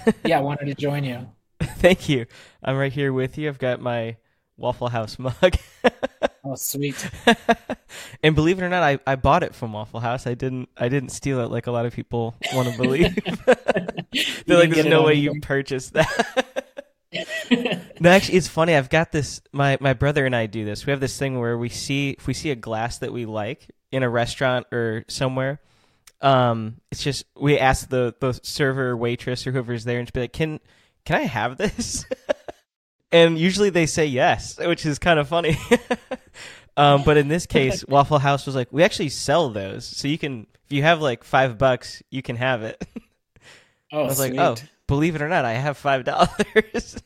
Yeah, I wanted to join you. Thank you. I'm right here with you. I've got my Waffle House mug. Oh, sweet. And believe it or not, I bought it from Waffle House. I didn't steal it like a lot of people want to believe. You They're like, didn't there's get it no on way you eBay. purchased that. No, actually, it's funny. I've got this. My brother and I do this. We have this thing where if we see a glass that we like in a restaurant or somewhere, it's just we ask the server or waitress or whoever's there and just be like, can I have this? And usually they say yes, which is kind of funny. But in this case, Waffle House was like, we actually sell those, so you can if you have like $5, you can have it. I Oh, was like, oh, sweet. believe it or not, I have $5.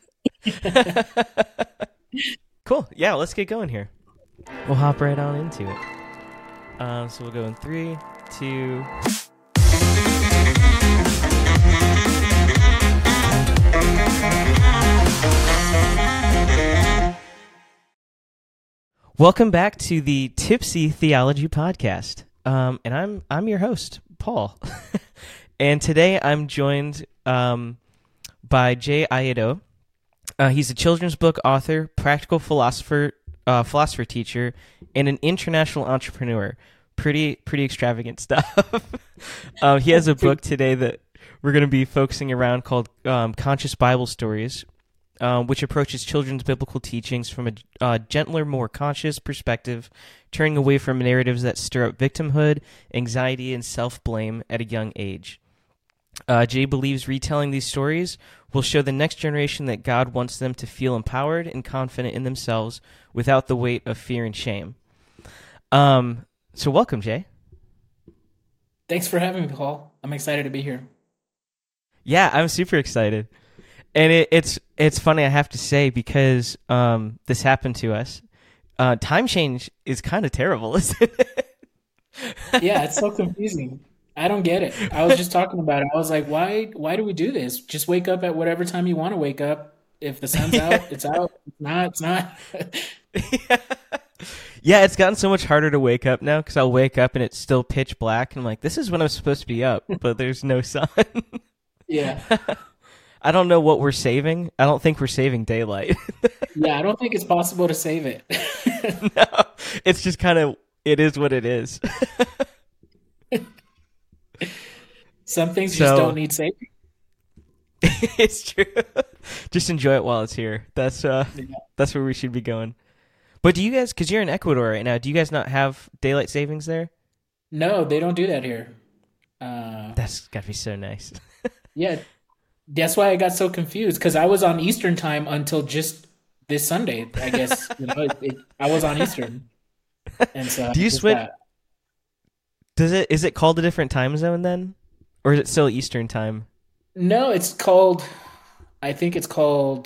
Cool. Yeah, let's get going here. We'll hop right on into it. So we'll go in three, two. Welcome back to the Tipsy Theology Podcast. And I'm your host, Paul. And today I'm joined by Jay Ayedo. He's a children's book author, practical philosopher teacher, and an international entrepreneur. Pretty extravagant stuff. He has a book today that we're going to be focusing around called Conscious Bible Stories, which approaches children's biblical teachings from a gentler, more conscious perspective, turning away from narratives that stir up victimhood, anxiety, and self-blame at a young age. Jay believes retelling these stories will show the next generation that God wants them to feel empowered and confident in themselves without the weight of fear and shame. So welcome, Jay. Thanks for having me, Paul. I'm excited to be here. Yeah, I'm super excited. And it's funny, I have to say, because this happened to us. Time change is kind of terrible, isn't it? Yeah, it's so confusing. I don't get it. I was just talking about it. I was like, why do we do this? Just wake up at whatever time you want to wake up. If the sun's out, it's out. If it's not, it's not. Yeah. Yeah, it's gotten so much harder to wake up now because I'll wake up and it's still pitch black. And I'm like, this is when I'm supposed to be up, but there's no sun. Yeah. I don't know what we're saving. I don't think we're saving daylight. Yeah, I don't think it's possible to save it. No, it's just kind of, it is what it is. Some things just don't So need saving. it's true. Just enjoy it while it's here. That's where we should be going. But do you guys, because you're in Ecuador right now, do you guys not have daylight savings there? No, they don't do that here. Uh, That's got to be so nice. yeah, that's why I got so confused because I was on Eastern time until just this Sunday. I guess I was on Eastern, and so I Do you just switch? got. Is it called a different time zone then? Or is it still Eastern time? No, it's called. I think it's called.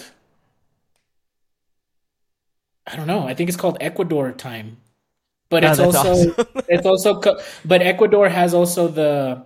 I don't know. I think it's called Ecuador time, but Oh, that's awesome. but Ecuador has also the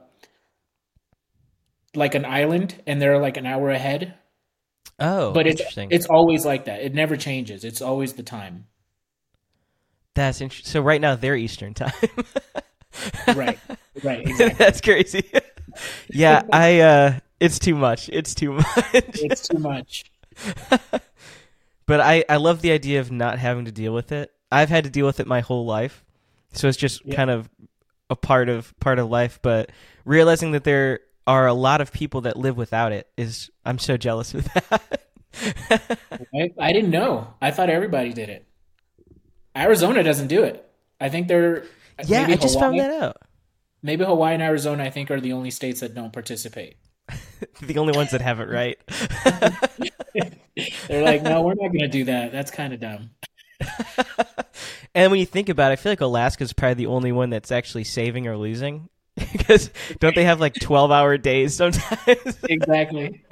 like an island, and they're like an hour ahead. Oh, But interesting. it's always like that. It never changes. It's always the time. That's interesting. So right now they're Eastern time. Right. Right. Exactly. That's crazy. Yeah, it's too much. It's too much. It's too much. But I love the idea of not having to deal with it. I've had to deal with it my whole life. So it's just Yeah. kind of a part of life, but realizing that there are a lot of people that live without it is I'm so jealous of that. I didn't know. I thought everybody did it. Arizona doesn't do it. I think they're Yeah, maybe I just found Hawaii. that out. Maybe Hawaii and Arizona, I think, are the only states that don't participate. The only ones that have it right. They're like, no, we're not going to do that. That's kind of dumb. And when you think about it, I feel like Alaska's probably the only one that's actually saving or losing. Because don't they have like 12-hour days sometimes? Exactly.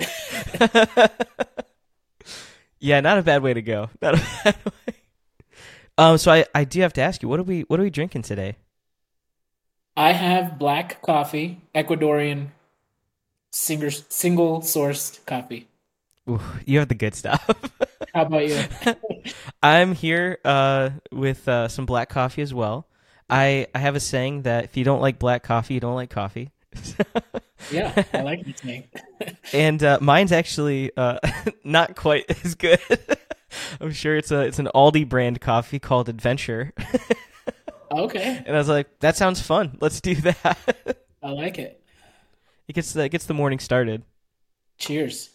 Yeah, not a bad way to go. Not a bad way. So I do have to ask you, what are we drinking today? I have black coffee, Ecuadorian single sourced coffee. Ooh, you have the good stuff. How about you? I'm here with some black coffee as well. I have a saying that if you don't like black coffee, you don't like coffee. Yeah, I like the tank. And mine's actually not quite as good. I'm sure it's an Aldi brand coffee called Adventure, Okay, and I was like, that sounds fun. Let's do that. I like it. It gets the morning started. Cheers.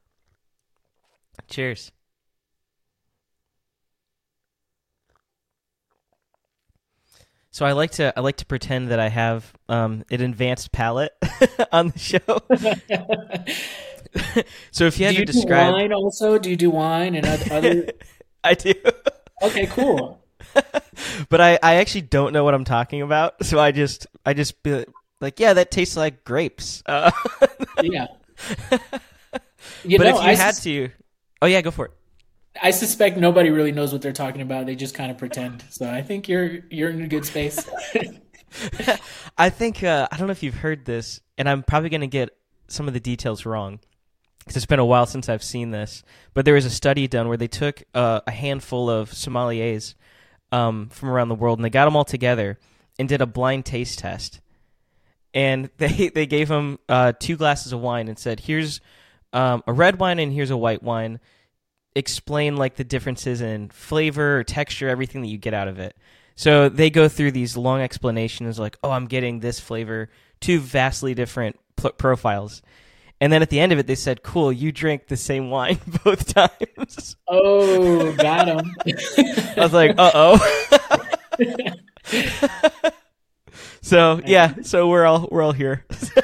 Cheers. So I like to pretend that I have an advanced palate on the show. So if you Do had to you do describe, wine also? Do you do wine and other? I do, Okay, cool. but I actually don't know what I'm talking about. So I just be like, yeah, that tastes like grapes. Yeah. You But know, if you had to, oh yeah, go for it. I suspect nobody really knows what they're talking about. They just kind of pretend. So I think you're in a good space. I think I don't know if you've heard this, and I'm probably going to get some of the details wrong because it's been a while since I've seen this. But there was a study done where they took a handful of sommeliers from around the world, and they got them all together and did a blind taste test. And they gave them 2 glasses of wine and said, "Here's a red wine and here's a white wine. Explain like the differences in flavor or texture, everything that you get out of it." So they go through these long explanations like, "Oh, I'm getting this flavor, 2 vastly different profiles." And then at the end of it, they said, "Cool, you drink the same wine both times." Oh, got him. I was like, "Uh-oh." So, yeah, so we're all here.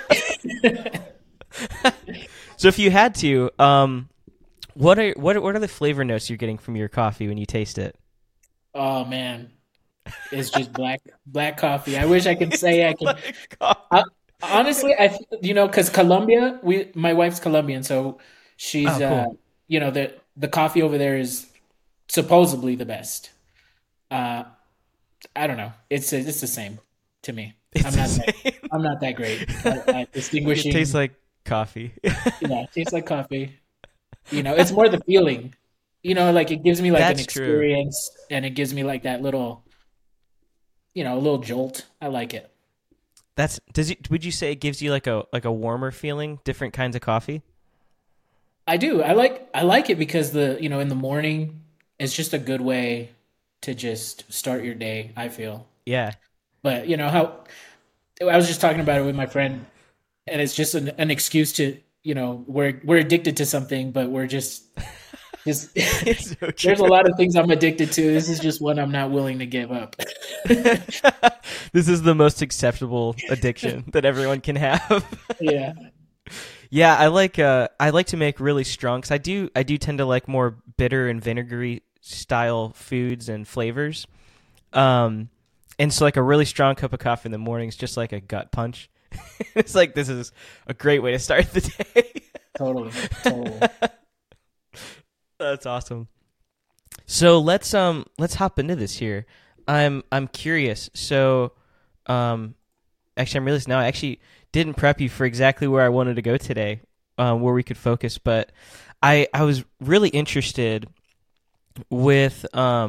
So if you had to, what are the flavor notes you're getting from your coffee when you taste it? Oh man, it's just black coffee. I wish I could say I can. Like coffee. I, honestly, because Colombia, my wife's Colombian, so she's Oh, cool. the coffee over there is supposedly the best. Uh, I don't know. It's the same to me. It's I'm the not that same. I'm not that great at It tastes distinguishing. like coffee. Yeah, it tastes like coffee. It's more the feeling. Like it gives me like an That's true. experience, and it gives me like that little, a little jolt. I like it. Would you say it gives you like a warmer feeling, different kinds of coffee? I do. I like it because in the morning, it's just a good way to just start your day, I feel. Yeah. But how I was just talking about it with my friend, and it's just an excuse to, we're addicted to something, but we're just It's so there's a true. lot of things I'm addicted to. This is just one I'm not willing to give up. This is the most acceptable addiction that everyone can have. Yeah. Yeah, I like to make really strong cuz I do tend to like more bitter and vinegary style foods and flavors. Um and so like a really strong cup of coffee in the morning is just like a gut punch. It's like this is a great way to start the day. Totally. Totally. That's awesome. So let's hop into this here. I'm curious. So actually I'm realizing now I actually didn't prep you for exactly where I wanted to go today, where we could focus, but I was really interested with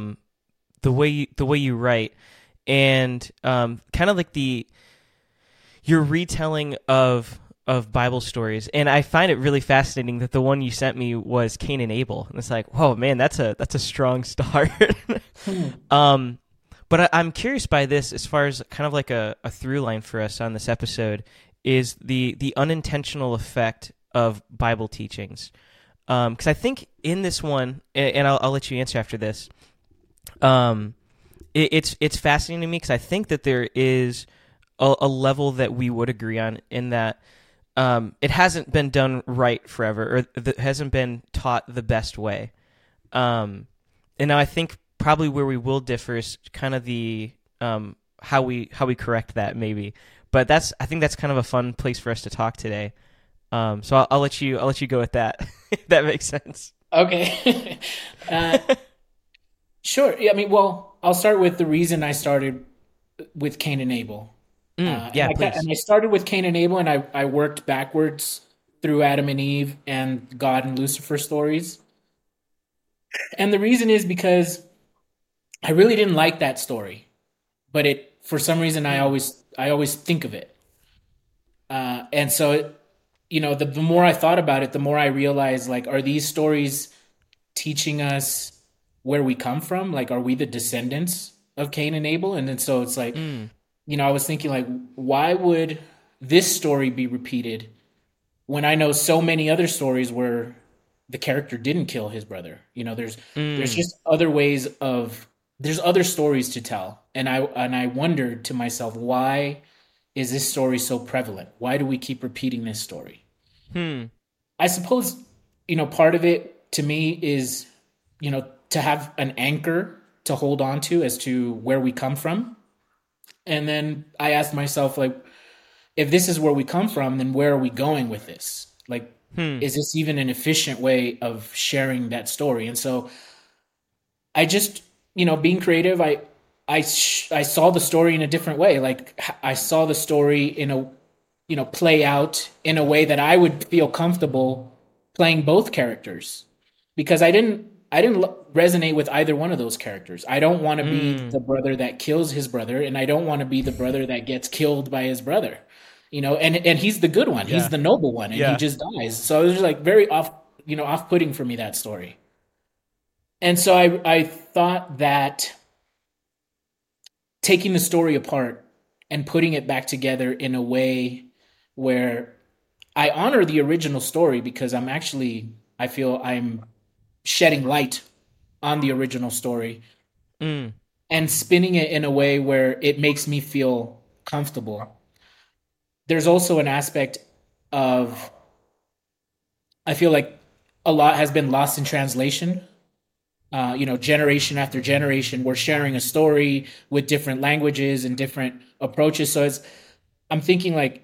the way you write and kind of like the your retelling of Bible stories, and I find it really fascinating that the one you sent me was Cain and Abel, and it's like, whoa, man, that's a strong start. Hmm. um, but I'm curious by this, as far as kind of like a through line for us on this episode, is the unintentional effect of Bible teachings. Because I think in this one, and I'll let you answer after this. Um, it's fascinating to me because I think that there is a level that we would agree on in that it hasn't been done right forever, or hasn't been taught the best way. And now I think probably where we will differ is kind of the how we correct that maybe. But I think that's kind of a fun place for us to talk today. So I'll let you go with that if that makes sense. Okay. uh, sure. Yeah, I mean, well, I'll start with the reason I started with Cain and Abel. Yeah, please. And I started with Cain and Abel, and I worked backwards through Adam and Eve and God and Lucifer stories. And the reason is because I really didn't like that story, but it for some reason I always think of it. And so, the more I thought about it, the more I realized, like, are these stories teaching us where we come from? Like, are we the descendants of Cain and Abel? And then so it's like, Mm. I was thinking, like, why would this story be repeated when I know so many other stories where the character didn't kill his brother? There's Mm. just other ways of there's other stories to tell. And I wondered to myself, why is this story so prevalent? Why do we keep repeating this story? Hmm. I suppose, part of it to me is, to have an anchor to hold on to as to where we come from. And then I asked myself, like, if this is where we come from, then where are we going with this? Like, Hmm. is this even an efficient way of sharing that story? And so I just, being creative, I saw the story in a different way. Like, I saw the story in a, play out in a way that I would feel comfortable playing both characters, because I didn't resonate with either one of those characters. I don't want to be Mm. the brother that kills his brother, and I don't want to be the brother that gets killed by his brother. And he's the good one. He's Yeah. the noble one, and he Yeah. just dies. So it was just like very off-putting for me, that story. And so I thought that taking the story apart and putting it back together in a way where I honor the original story, because I feel I'm shedding light on the original story Mm. and spinning it in a way where it makes me feel comfortable. There's also an aspect of, I feel like a lot has been lost in translation. Generation after generation, we're sharing a story with different languages and different approaches. So I'm thinking, like,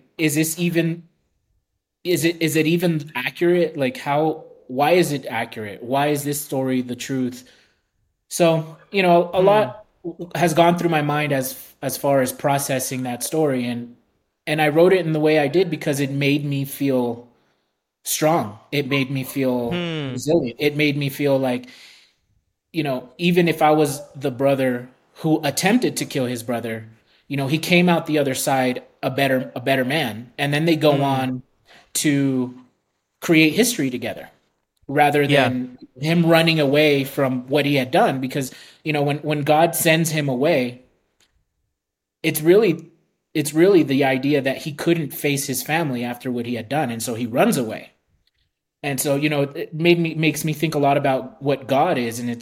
is it even accurate? Like, why is it accurate? Why is this story the truth? So, a Hmm. lot has gone through my mind as far as processing that story, and I wrote it in the way I did because it made me feel strong. It made me feel Hmm. resilient. It made me feel like, even if I was the brother who attempted to kill his brother, he came out the other side a better man. And then they go Hmm. on to create history together, rather Yeah. than him running away from what he had done. Because, when God sends him away, it's really the idea that he couldn't face his family after what he had done, and so he runs away. And so, it makes me think a lot about what God is. And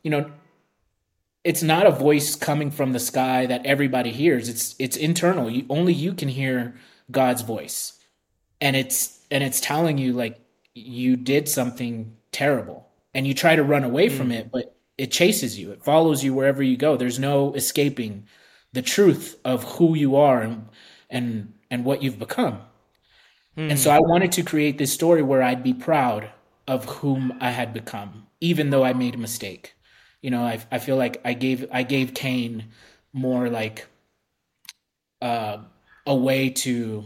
it's not a voice coming from the sky that everybody hears. It's internal. Only you can hear God's voice, and it's telling you, like, you did something terrible, and you try to run away from Hmm. it, but it chases you. It follows you wherever you go. There's no escaping the truth of who you are, and what you've become. And so Hmm. I wanted to create this story where I'd be proud of whom I had become, even though I made a mistake. I feel like I gave Cain more like uh, a way to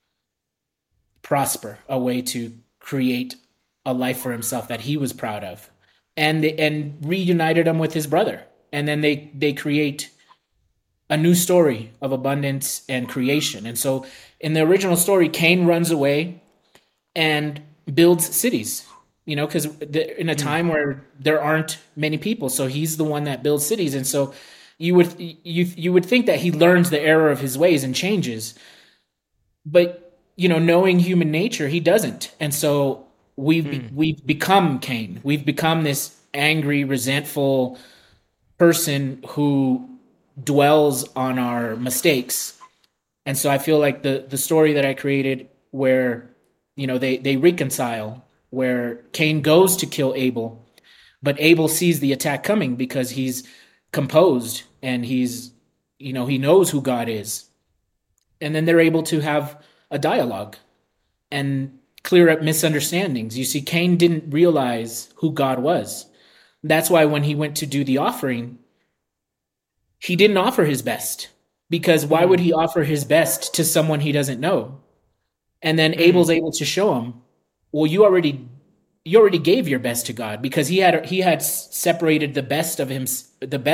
prosper, a way to create a life for himself that he was proud of, and reunited him with his brother. And then they create a new story of abundance and creation. And so in the original story, Cain runs away and builds cities. Because in a Hmm. time where there aren't many people, so he's the one that builds cities. And so you would think that he learns the error of his ways and changes, but knowing human nature, he doesn't. And so Hmm. we've become Cain. We've become this angry, resentful person who dwells on our mistakes. And so I feel like the story that I created, where they reconcile, where Cain goes to kill Abel, but Abel sees the attack coming because he's composed, and he knows who God is. And then they're able to have a dialogue and clear up misunderstandings. You see, Cain didn't realize who God was. That's why when he went to do the offering, he didn't offer his best, because why would Hmm. he offer his best to someone he doesn't know? And then Hmm. Abel's able to show him, well, you already gave your best to God, because he had separated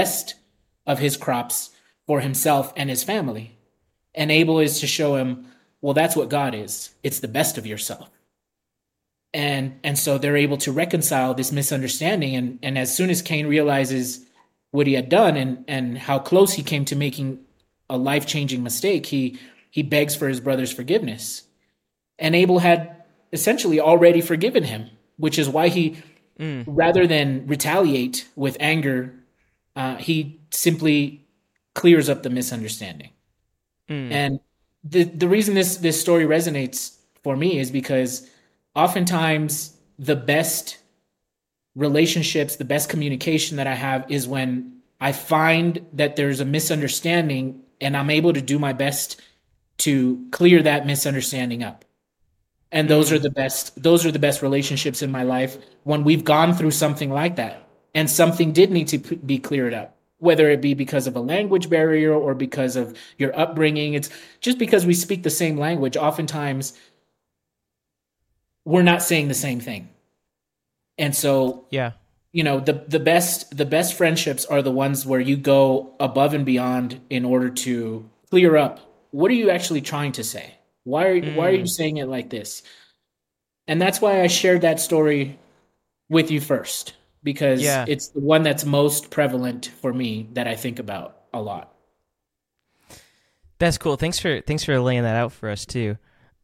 the best of his crops for himself and his family. And Abel is to show him, well, that's what God is. It's the best of yourself. And so they're able to reconcile this misunderstanding. And as soon as Cain realizes what he had done and how close he came to making a life-changing mistake, he begs for his brother's forgiveness. And Abel had essentially already forgiven him, which is why he, rather than retaliate with anger, he simply clears up the misunderstanding. And the reason this story resonates for me is because oftentimes the best relationships, the best communication that I have is when I find that there's a misunderstanding and I'm able to do my best to clear that misunderstanding up. And those are the best relationships in my life when we've gone through something like that and something did need to be cleared up, whether it be because of a language barrier or because of your upbringing. It's just because we speak the same language. Oftentimes we're not saying the same thing. And so, the best friendships are the ones where you go above and beyond in order to clear up. What are you actually trying to say? Why are you saying it like this? And that's why I shared that story with you first, because it's the one that's most prevalent for me that I think about a lot. That's cool. Thanks for laying that out for us too.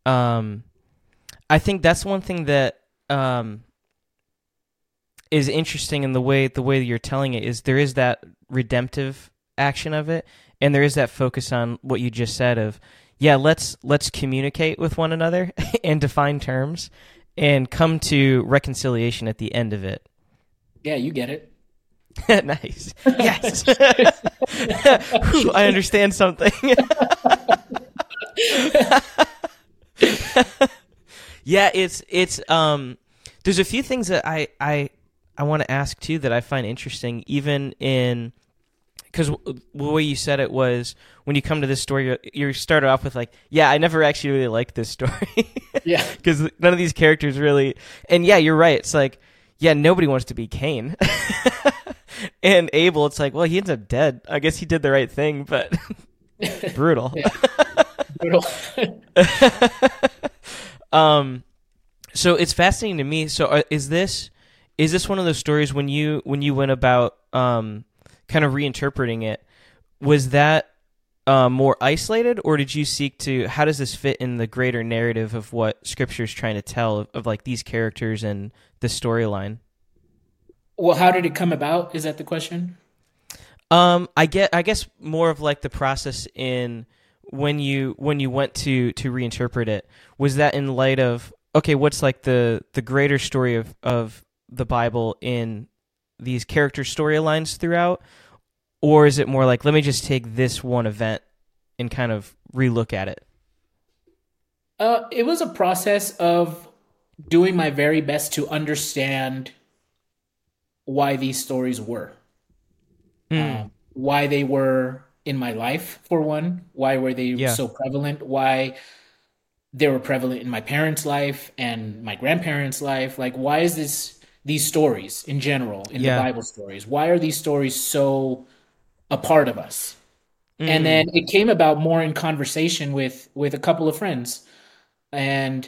I think that's one thing that is interesting in the way you're telling it is there is that redemptive action of it, and there is that focus on what you just said of, let's communicate with one another and define terms and come to reconciliation at the end of it. Yeah, you get it. Nice. Yes. Whew, I understand something. Yeah, it's there's a few things that I want to ask too that I find interesting, even in, because the way you said it was when you come to this story, you started off with like, I never actually really liked this story. Yeah, because none of these characters really, and you're right. It's like, nobody wants to be Cain. And Abel, it's like, well, he ends up dead. I guess he did the right thing, but brutal. Brutal. So it's fascinating to me. So is this one of those stories when you went about kind of reinterpreting it, was that more isolated, or did you seek to, how does this fit in the greater narrative of what Scripture is trying to tell of like these characters and the storyline? Well, how did it come about? Is that the question? I guess more of like the process in when you went to reinterpret it. Was that in light of, okay, what's like the greater story of the Bible in these character storylines throughout, or is it more like, let me just take this one event and kind of relook at it? It was a process of doing my very best to understand why these stories were, why they were in my life, for one. Why were they so prevalent? Why they were prevalent in my parents' life and my grandparents' life? Like, why is these stories in general, in the Bible stories, why are these stories so a part of us? And then it came about more in conversation with a couple of friends, and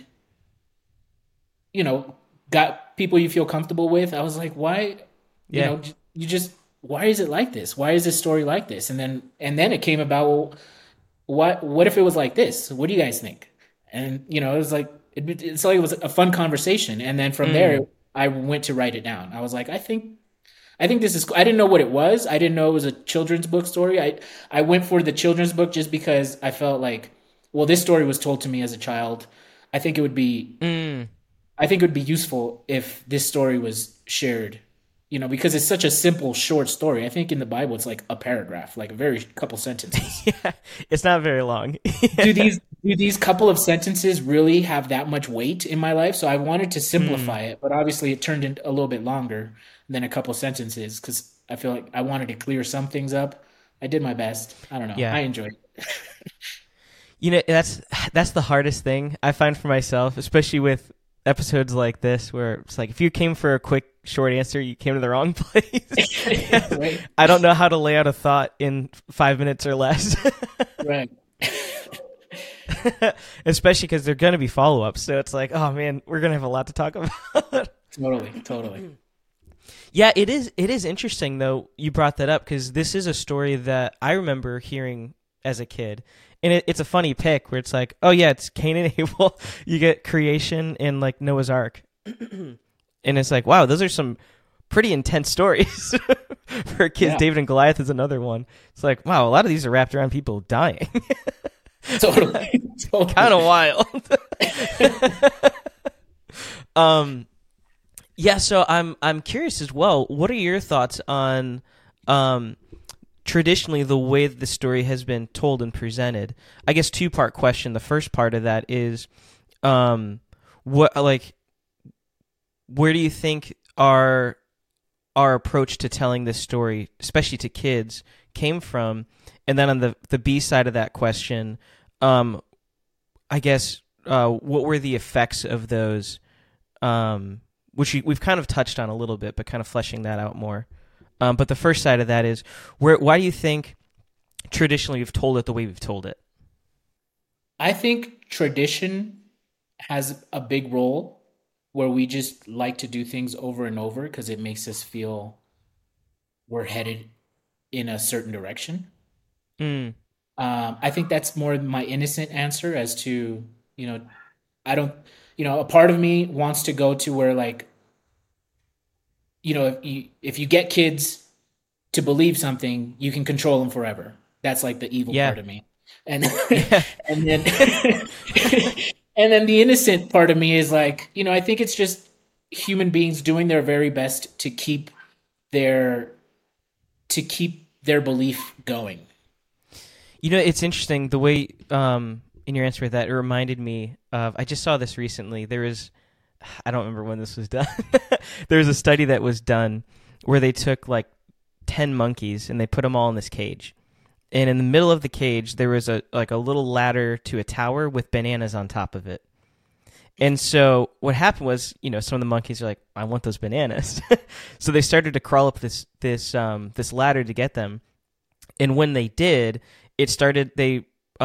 got people you feel comfortable with. I was like, why? Why is it like this? Why is this story like this? And then it came about, well, what if it was like this? What do you guys think? And it was like it was a fun conversation. And then from there, I went to write it down. I was like, I think this is. I didn't know what it was. I didn't know it was a children's book story. I went for the children's book just because I felt like, well, this story was told to me as a child. I think it would be useful if this story was shared. Because it's such a simple, short story. I think in the Bible it's like a paragraph, like a very couple sentences. It's not very long. Do these couple of sentences really have that much weight in my life? So I wanted to simplify it, but obviously it turned into a little bit longer than a couple sentences because I feel like I wanted to clear some things up. I did my best. I don't know. Yeah. I enjoyed it. That's the hardest thing I find for myself, especially with episodes like this, where it's like if you came for a quick, short answer, you came to the wrong place. Right. I don't know how to lay out a thought in 5 minutes or less. Right. Especially because they're going to be follow-ups. So it's like, oh man, we're going to have a lot to talk about. Totally. Yeah, it is interesting though you brought that up, because this is a story that I remember hearing as a kid. And it's a funny pick where it's like, oh yeah, it's Cain and Abel. You get creation and like Noah's Ark. And it's like, wow, those are some pretty intense stories for kids. Yeah. David and Goliath is another one. It's like, wow, a lot of these are wrapped around people dying. Totally. Kind of wild. Yeah, so I'm curious as well. What are your thoughts on traditionally the way that the story has been told and presented? I guess two-part question. The first part of that is, where do you think our approach to telling this story, especially to kids, came from? And then on the B side of that question, I guess what were the effects of those? Which we've kind of touched on a little bit, but kind of fleshing that out more. But the first side of that is, why do you think traditionally we've told it the way we've told it? I think tradition has a big role, where we just like to do things over and over because it makes us feel we're headed in a certain direction. I think that's more my innocent answer as to, I don't, a part of me wants to go to where, like, if you get kids to believe something, you can control them forever. That's like the evil part of me. And and then and then the innocent part of me is like, I think it's just human beings doing their very best to keep their belief going. It's interesting the way in your answer with that, it reminded me of, I just saw this recently. I don't remember when this was done. There was a study that was done where they took like 10 monkeys and they put them all in this cage. And in the middle of the cage, there was a little ladder to a tower with bananas on top of it. And so what happened was, some of the monkeys are like, I want those bananas. So they started to crawl up this ladder to get them. And when they did, the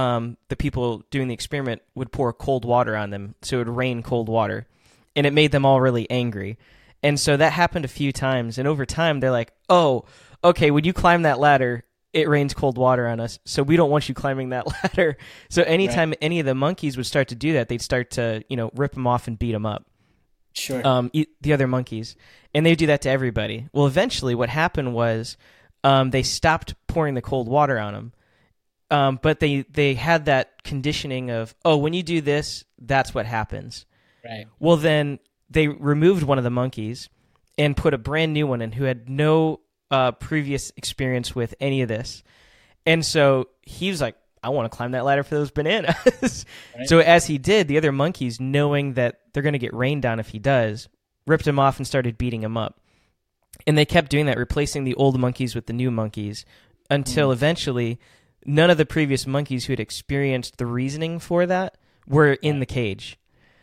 people doing the experiment would pour cold water on them. So it would rain cold water. And it made them all really angry. And so that happened a few times. And over time, they're like, oh, okay, when you climb that ladder, it rains cold water on us, so we don't want you climbing that ladder. So anytime any of the monkeys would start to do that, they'd start to, rip them off and beat them up. Sure. The other monkeys. And they'd do that to everybody. Well, eventually what happened was they stopped pouring the cold water on them. But they had that conditioning of, oh, when you do this, that's what happens. Right. Well, then they removed one of the monkeys and put a brand new one in who had no previous experience with any of this. And so he was like, I want to climb that ladder for those bananas. Right. So as he did, the other monkeys, knowing that they're going to get rained on if he does, ripped him off and started beating him up. And they kept doing that, replacing the old monkeys with the new monkeys, until eventually none of the previous monkeys who had experienced the reasoning for that were in the cage.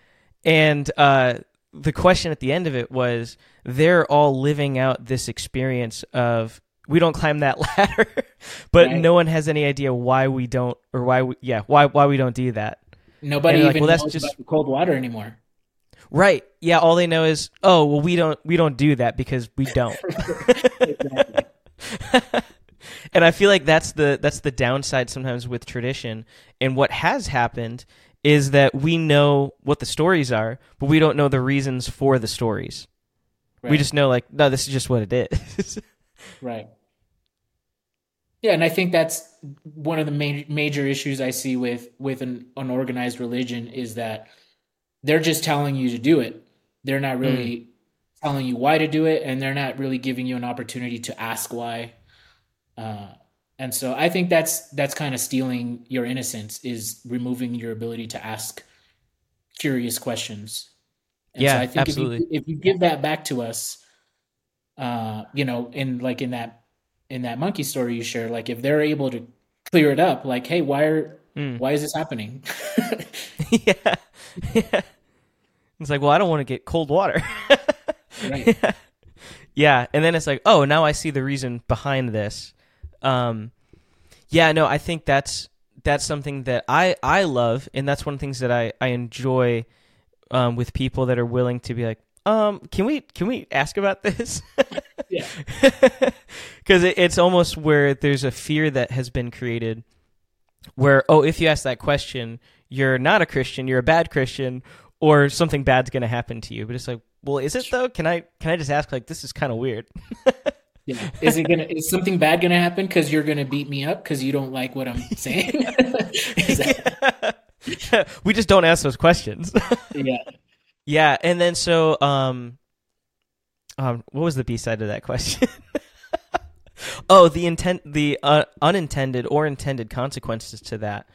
And the question at the end of it was, they're all living out this experience of, we don't climb that ladder, but no one has any idea why we don't, or why we don't do that. Nobody even knows about the cold water anymore. Right. Yeah. All they know is, oh, well, we don't do that because we don't. Exactly. And I feel like that's the downside sometimes with tradition. And what has happened is that we know what the stories are, but we don't know the reasons for the stories. Right. We just know, like, no, this is just what it is. Right. Yeah, and I think that's one of the major issues I see with an unorganized religion, is that they're just telling you to do it. They're not really telling you why to do it, and they're not really giving you an opportunity to ask why. And so I think that's kind of stealing your innocence, is removing your ability to ask curious questions. And yeah, so I think absolutely. If you give that back to us, in that monkey story you share, like, if they're able to clear it up, like, hey, why is this happening? Yeah. It's like, well, I don't want to get cold water. Right. Yeah. And then it's like, oh, now I see the reason behind this. I think that's that's something that I love, and that's one of the things that I enjoy with people that are willing to be like, can we ask about this? Yeah. Because it's almost where there's a fear that has been created where, oh, if you ask that question, you're not a Christian, you're a bad Christian, or something bad's going to happen to you. But it's like, well, is it though? Can I just ask, like, this is kind of weird. Yeah. Is something bad gonna happen because you're gonna beat me up because you don't like what I'm saying? We just don't ask those questions. Yeah. Yeah, and then so what was the B side of that question? Oh, the unintended or intended consequences to that.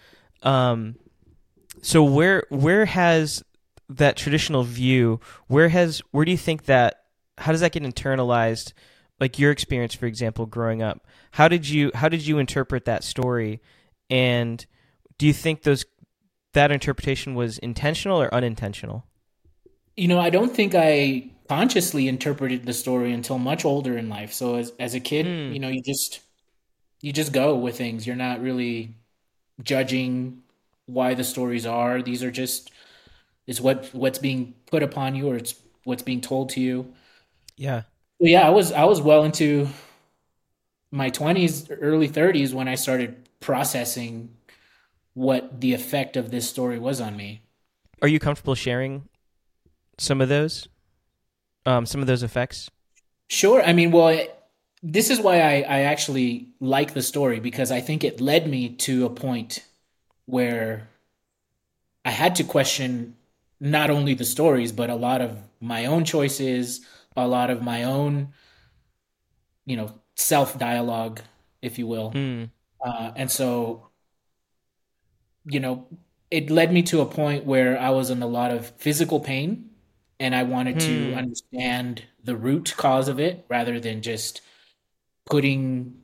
So where has that traditional view? Where do you think that? How does that get internalized? Like your experience, for example, growing up. How did you interpret that story? And do you think that interpretation was intentional or unintentional? I don't think I consciously interpreted the story until much older in life. So as a kid, you just go with things. You're not really judging why the stories are. These are just it's what's being put upon you, or it's what's being told to you. Yeah. Well, yeah, I was well into my 20s, early 30s when I started processing what the effect of this story was on me. Are you comfortable sharing some of those effects? Sure. I mean, well, this is why I actually like the story, because I think it led me to a point where I had to question not only the stories, but a lot of my own choices, a lot of my own, self-dialogue, if you will. And so, it led me to a point where I was in a lot of physical pain, and I wanted to understand the root cause of it rather than just putting,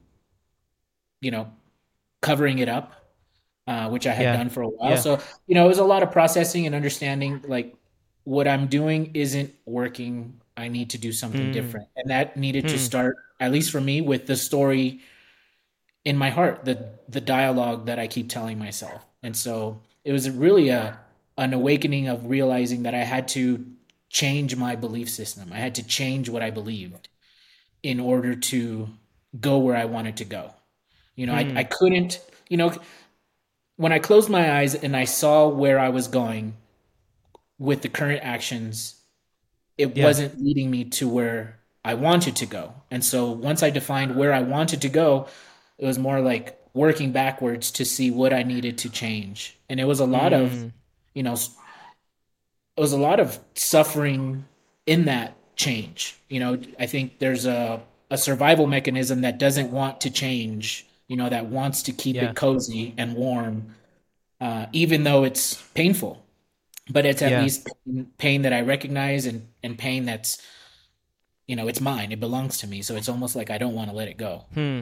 covering it up, which I had done for a while. Yeah. So, it was a lot of processing and understanding, like, what I'm doing isn't working. I need to do something different. And that needed to start, at least for me, with the story in my heart, the dialogue that I keep telling myself. And so it was really an awakening of realizing that I had to change my belief system. I had to change what I believed in order to go where I wanted to go. I couldn't, when I closed my eyes and I saw where I was going with the current actions, it wasn't leading me to where I wanted to go. And so once I defined where I wanted to go, it was more like working backwards to see what I needed to change. And it was a lot of, it was a lot of suffering in that change. I think there's a survival mechanism that doesn't want to change, that wants to keep it cozy and warm, even though it's painful. But it's at least pain that I recognize, and pain that's, it's mine. It belongs to me. So it's almost like I don't want to let it go.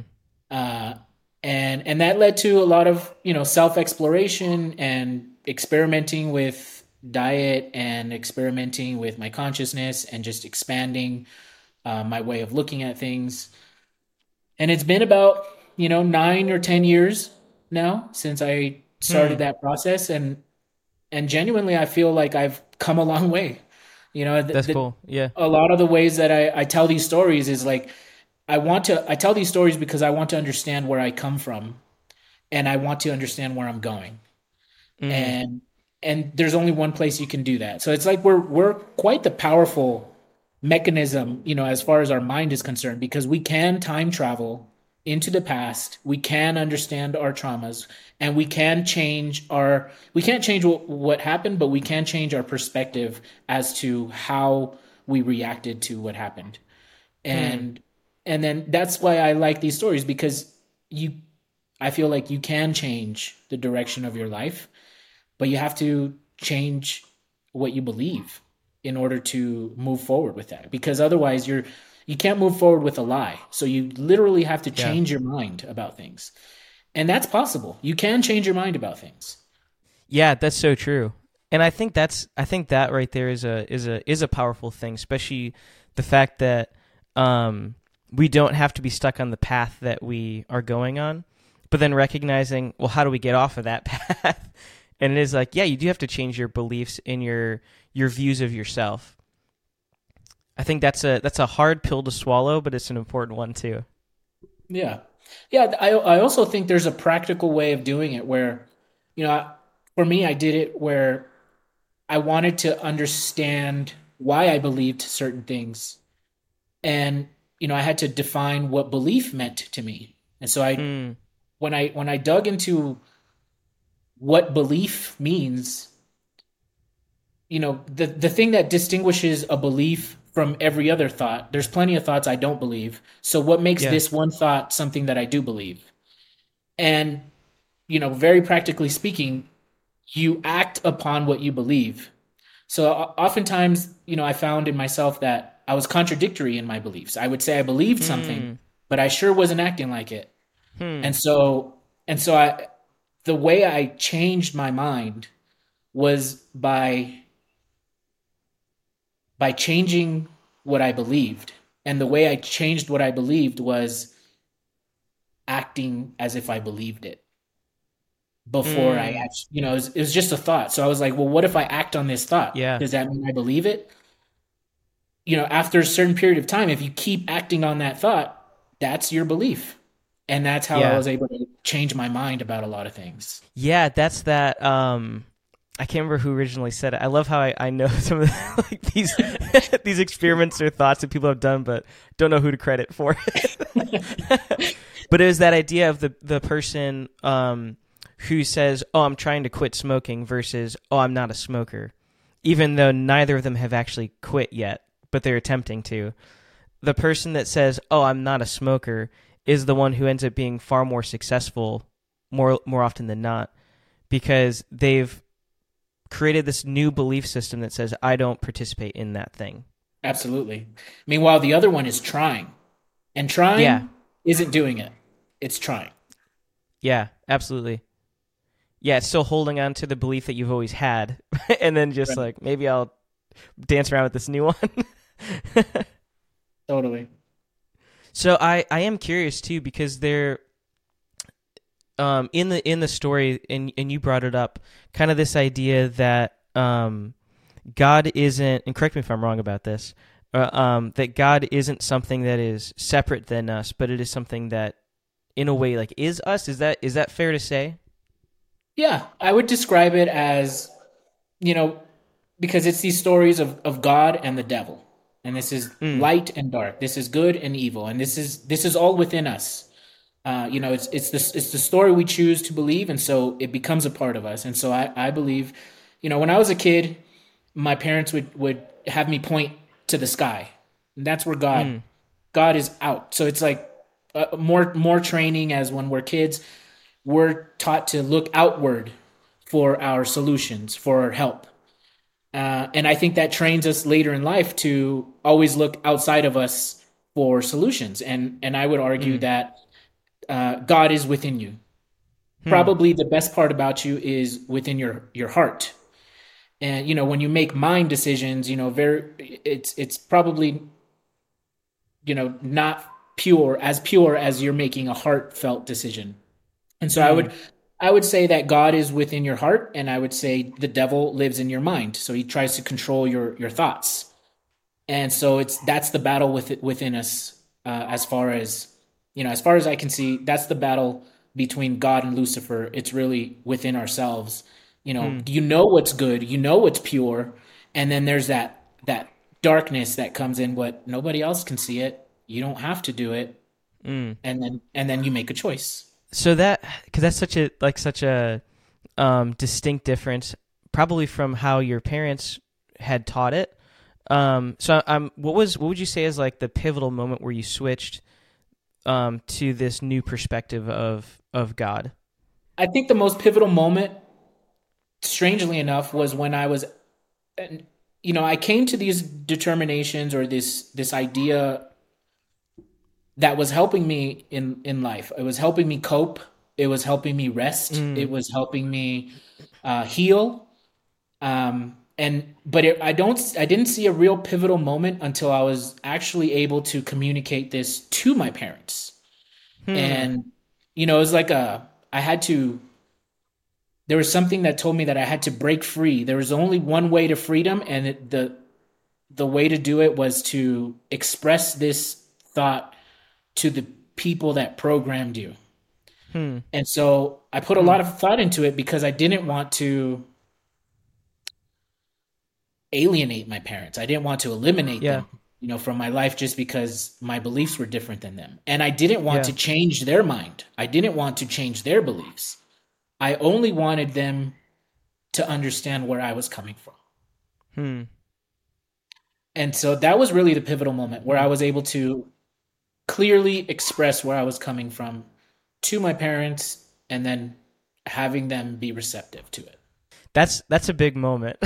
And that led to a lot of, self-exploration and experimenting with diet and experimenting with my consciousness and just expanding my way of looking at things. And it's been about, 9 or 10 years now since I started that process. And genuinely, I feel like I've come a long way. That's cool. Yeah. A lot of the ways that I tell these stories is like, I tell these stories because I want to understand where I come from, and I want to understand where I'm going. And there's only one place you can do that. So it's like we're quite the powerful mechanism, as far as our mind is concerned, because we can time travel into the past. We can understand our traumas, and we can't change what happened, but we can change our perspective as to how we reacted to what happened. And then that's why I like these stories, because I feel like you can change the direction of your life, but you have to change what you believe in order to move forward with that, because otherwise you can't move forward with a lie. So you literally have to change your mind about things. And that's possible. You can change your mind about things. Yeah, that's so true. And I think that right there is a powerful thing, especially the fact that we don't have to be stuck on the path that we are going on. but then recognizing, well, how do we get off of that path? And it is like, yeah, you do have to change your beliefs in your views of yourself. I think that's a hard pill to swallow, but it's an important one too. Yeah. Yeah. I also think there's a practical way of doing it where, for me, I did it where I wanted to understand why I believed certain things. And, I had to define what belief meant to me. And so Mm, when I dug into what belief means, the thing that distinguishes a belief from every other thought, there's plenty of thoughts I don't believe. So what makes yeah. this one thought something that I do believe? And, very practically speaking, you act upon what you believe. So oftentimes, I found in myself that I was contradictory in my beliefs. I would say I believed something, Mm, but I sure wasn't acting like it. hmm. And so the way I changed my mind was by changing what I believed. And the way I changed what I believed was acting as if I believed it before I Mm, actually, it was just a thought. So I was like, well, what if I act on this thought? yeah. Does that mean I believe it? After a certain period of time, if you keep acting on that thought, that's your belief. And that's how I Yeah. was able to change my mind about a lot of things. Yeah, that's that. I can't remember who originally said it. I love how I know some of the, like these these experiments or thoughts that people have done, but don't know who to credit for it. But it was that idea of the person who says, "Oh, I'm trying to quit smoking," versus, "Oh, I'm not a smoker," even though neither of them have actually quit yet, but they're attempting to. The person that says, "Oh, I'm not a smoker," is the one who ends up being far more successful, more often than not, because they've created this new belief system that says, I don't participate in that thing. Absolutely. Meanwhile, the other one is trying, and Yeah, trying isn't doing it. It's trying. yeah, absolutely. Yeah, it's still holding on to the belief that you've always had, and then just Right. like, maybe I'll dance around with this new one. Totally. So I am curious too, because they're in the story, and you brought it up, kind of this idea that God isn't, and correct me if I'm wrong about this, that God isn't something that is separate than us, but it is something that, in a way, like is us. Is that fair to say? Yeah, I would describe it as, you know, because it's these stories of God and the devil. And this is Mm, light and dark. This is good and evil. And this is all within us. It's the story we choose to believe, and so it becomes a part of us. And so I believe, when I was a kid, my parents would have me point to the sky. And that's where mm, God is out. So it's like more training as when we're kids, we're taught to look outward for our solutions, for our help. And I think that trains us later in life to always look outside of us for solutions. And I would argue mm, that God is within you. hmm, Probably the best part about you is within your heart. And when you make mind decisions, it's probably not pure as you're making a heartfelt decision. And so mm, I would say that God is within your heart, and I would say the devil lives in your mind. So he tries to control your thoughts. And so that's the battle within us, as far as I can see, that's the battle between God and Lucifer. It's really within ourselves. mm, What's good, what's pure, and then there's that darkness that comes in, but nobody else can see it. You don't have to do it, mm. and then you make a choice. So that, because that's such a distinct difference, probably from how your parents had taught it. So what would you say is like the pivotal moment where you switched to this new perspective of God? I think the most pivotal moment, strangely enough, was when I came to these determinations, or this idea that was helping me in life. It was helping me cope. It was helping me rest. Mm, It was helping me heal. I didn't see a real pivotal moment until I was actually able to communicate this to my parents. hmm. And it was like I had to, there was something that told me that I had to break free. There was only one way to freedom, and the way to do it was to express this thought to the people that programmed you. Hmm. And so I put a lot of thought into it because I didn't want to alienate my parents. I didn't want to eliminate Yeah. them, from my life just because my beliefs were different than them. And I didn't want Yeah. to change their mind. I didn't want to change their beliefs. I only wanted them to understand where I was coming from. Hmm. And so that was really the pivotal moment where I was able to clearly express where I was coming from to my parents and then having them be receptive to it. That's a big moment.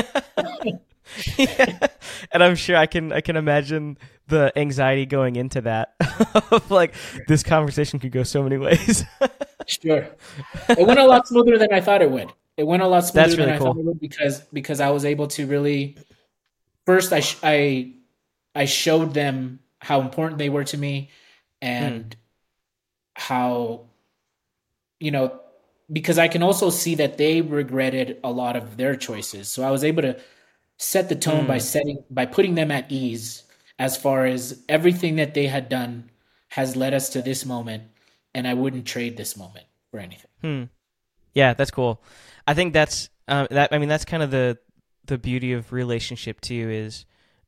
Yeah. And I'm sure I can imagine the anxiety going into that of like this conversation could go so many ways. Sure. It went a lot smoother than I thought it would. It went a lot smoother That's than really I thought cool. it would because I was able to really first I showed them how important they were to me and how because I can also see that they regretted a lot of their choices. So I was able to set the tone by putting them at ease as far as everything that they had done has led us to this moment, and I wouldn't trade this moment for anything. Yeah, that's cool. I think that's that's kind of the beauty of relationship too is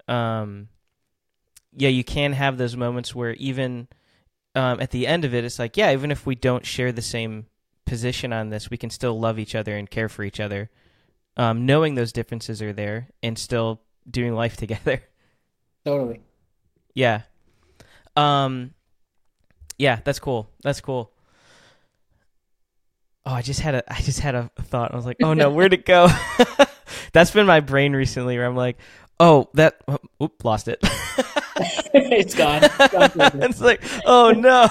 you can have those moments where even at the end of it it's like, yeah, even if we don't share the same position on this, we can still love each other and care for each other. Knowing those differences are there and still doing life together. Totally. Yeah. Yeah, that's cool. That's cool. Oh, I just had a thought. I was like, oh no, where'd it go? That's been my brain recently where I'm like, oh, lost it. It's gone. It's like, oh no.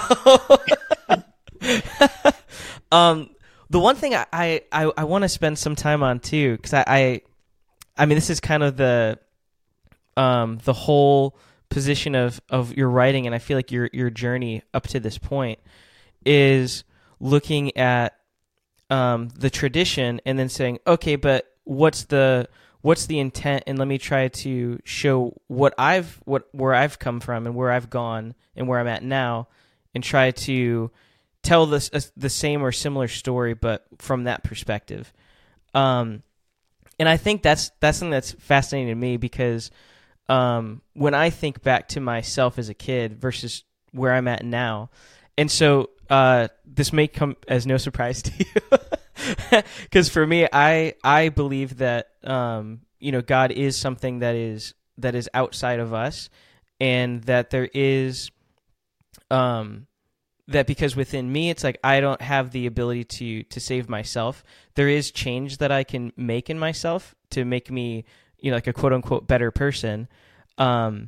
The one thing I want to spend some time on too, because I mean, this is kind of the whole position of your writing, and I feel like your journey up to this point is looking at the tradition and then saying, okay, but what's the intent, and let me try to show where I've come from and where I've gone and where I'm at now, and try to tell the same or similar story, but from that perspective. And I think that's something that's fascinating to me because when I think back to myself as a kid versus where I'm at now, and so this may come as no surprise to you, because for me, I believe that God is something that is outside of us, and that there is that because within me, it's like I don't have the ability to save myself. There is change that I can make in myself to make me, like a quote unquote better person. But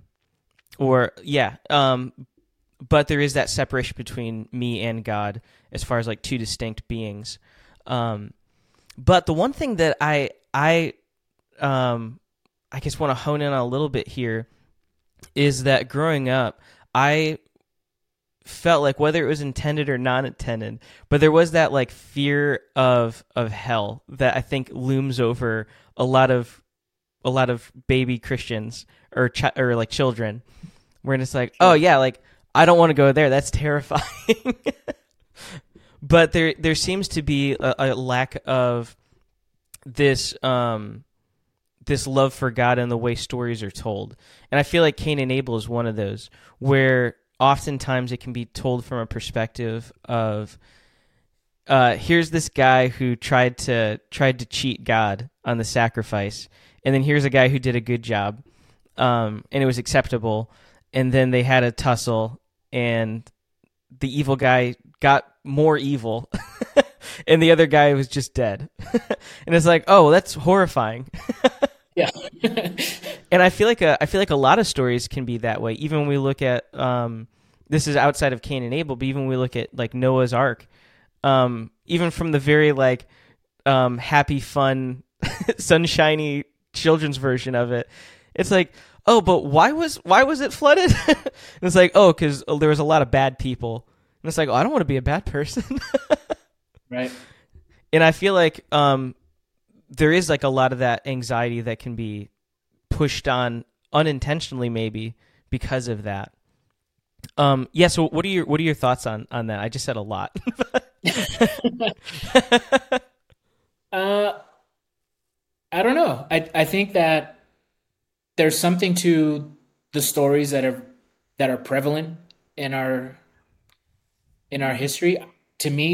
there is that separation between me and God as far as like two distinct beings. But the one thing that I guess want to hone in on a little bit here is that growing up, I felt like, whether it was intended or not intended, but there was that like fear of hell that I think looms over a lot of baby Christians or like children, where it's like, oh yeah, like I don't want to go there. That's terrifying. But there seems to be a lack of this this love for God and the way stories are told, and I feel like Cain and Abel is one of those where oftentimes it can be told from a perspective of here's this guy who tried to cheat God on the sacrifice, and then here's a guy who did a good job, and it was acceptable, and then they had a tussle, and the evil guy got more evil, and the other guy was just dead. And it's like, oh, well, that's horrifying. Yeah. And I feel like a lot of stories can be that way. Even when we look at this is outside of Cain and Abel, but even when we look at like Noah's Ark, even from the very like happy, fun, sunshiny children's version of it, it's like, oh, but why was it flooded? And it's like, oh, because there was a lot of bad people. And it's like, oh, I don't want to be a bad person. Right. And I feel like there is like a lot of that anxiety that can be pushed on unintentionally, maybe because of that. Yeah. So what are your thoughts on that? I just said a lot. uh, I don't know. I think that there's something to the stories that are prevalent in our history. To me,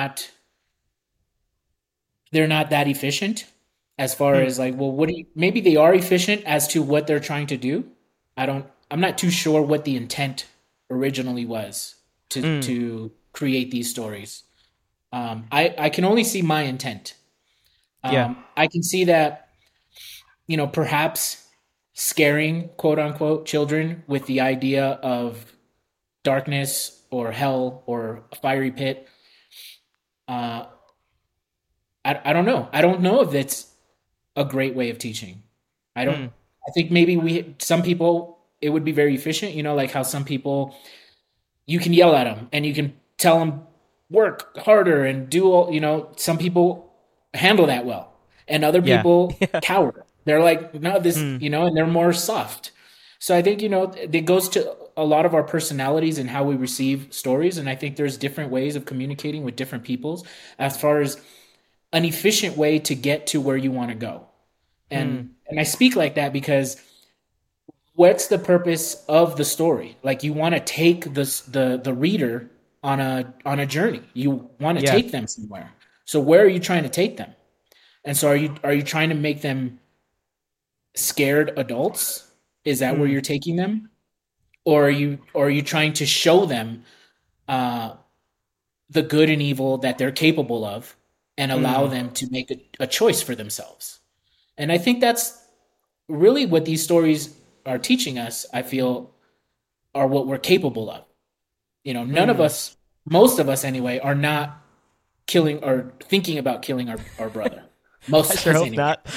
they're not that efficient as far Hmm. as like, well, maybe they are efficient as to what they're trying to do. I'm not too sure what the intent originally was Mm. to create these stories. I can only see my intent. Yeah. I can see that, perhaps scaring quote unquote children with the idea of darkness or hell or a fiery pit. Uh, I don't know. I don't know if that's a great way of teaching. I don't. Hmm. I think maybe some people it would be very efficient. Like how some people you can yell at them and you can tell them work harder and do all. Some people handle that well, and other Yeah. people Yeah. cower. They're like, no, this, Hmm. and they're more soft. So I think it goes to a lot of our personalities and how we receive stories, and I think there's different ways of communicating with different peoples as far as an efficient way to get to where you want to go. Hmm. And I speak like that because what's the purpose of the story? Like you want to take the reader on a journey. You want to Yeah. take them somewhere. So where are you trying to take them? And so are you trying to make them scared adults? Is that where Hmm. you're taking them? Or are you trying to show them uh, the good and evil that they're capable of and allow Hmm. them to make a choice for themselves? And I think that's really what these stories are teaching us, I feel, are what we're capable of. None of Hmm. us, most of us anyway, are not killing or thinking about killing our brother. I Most of sure us hope anyway. not.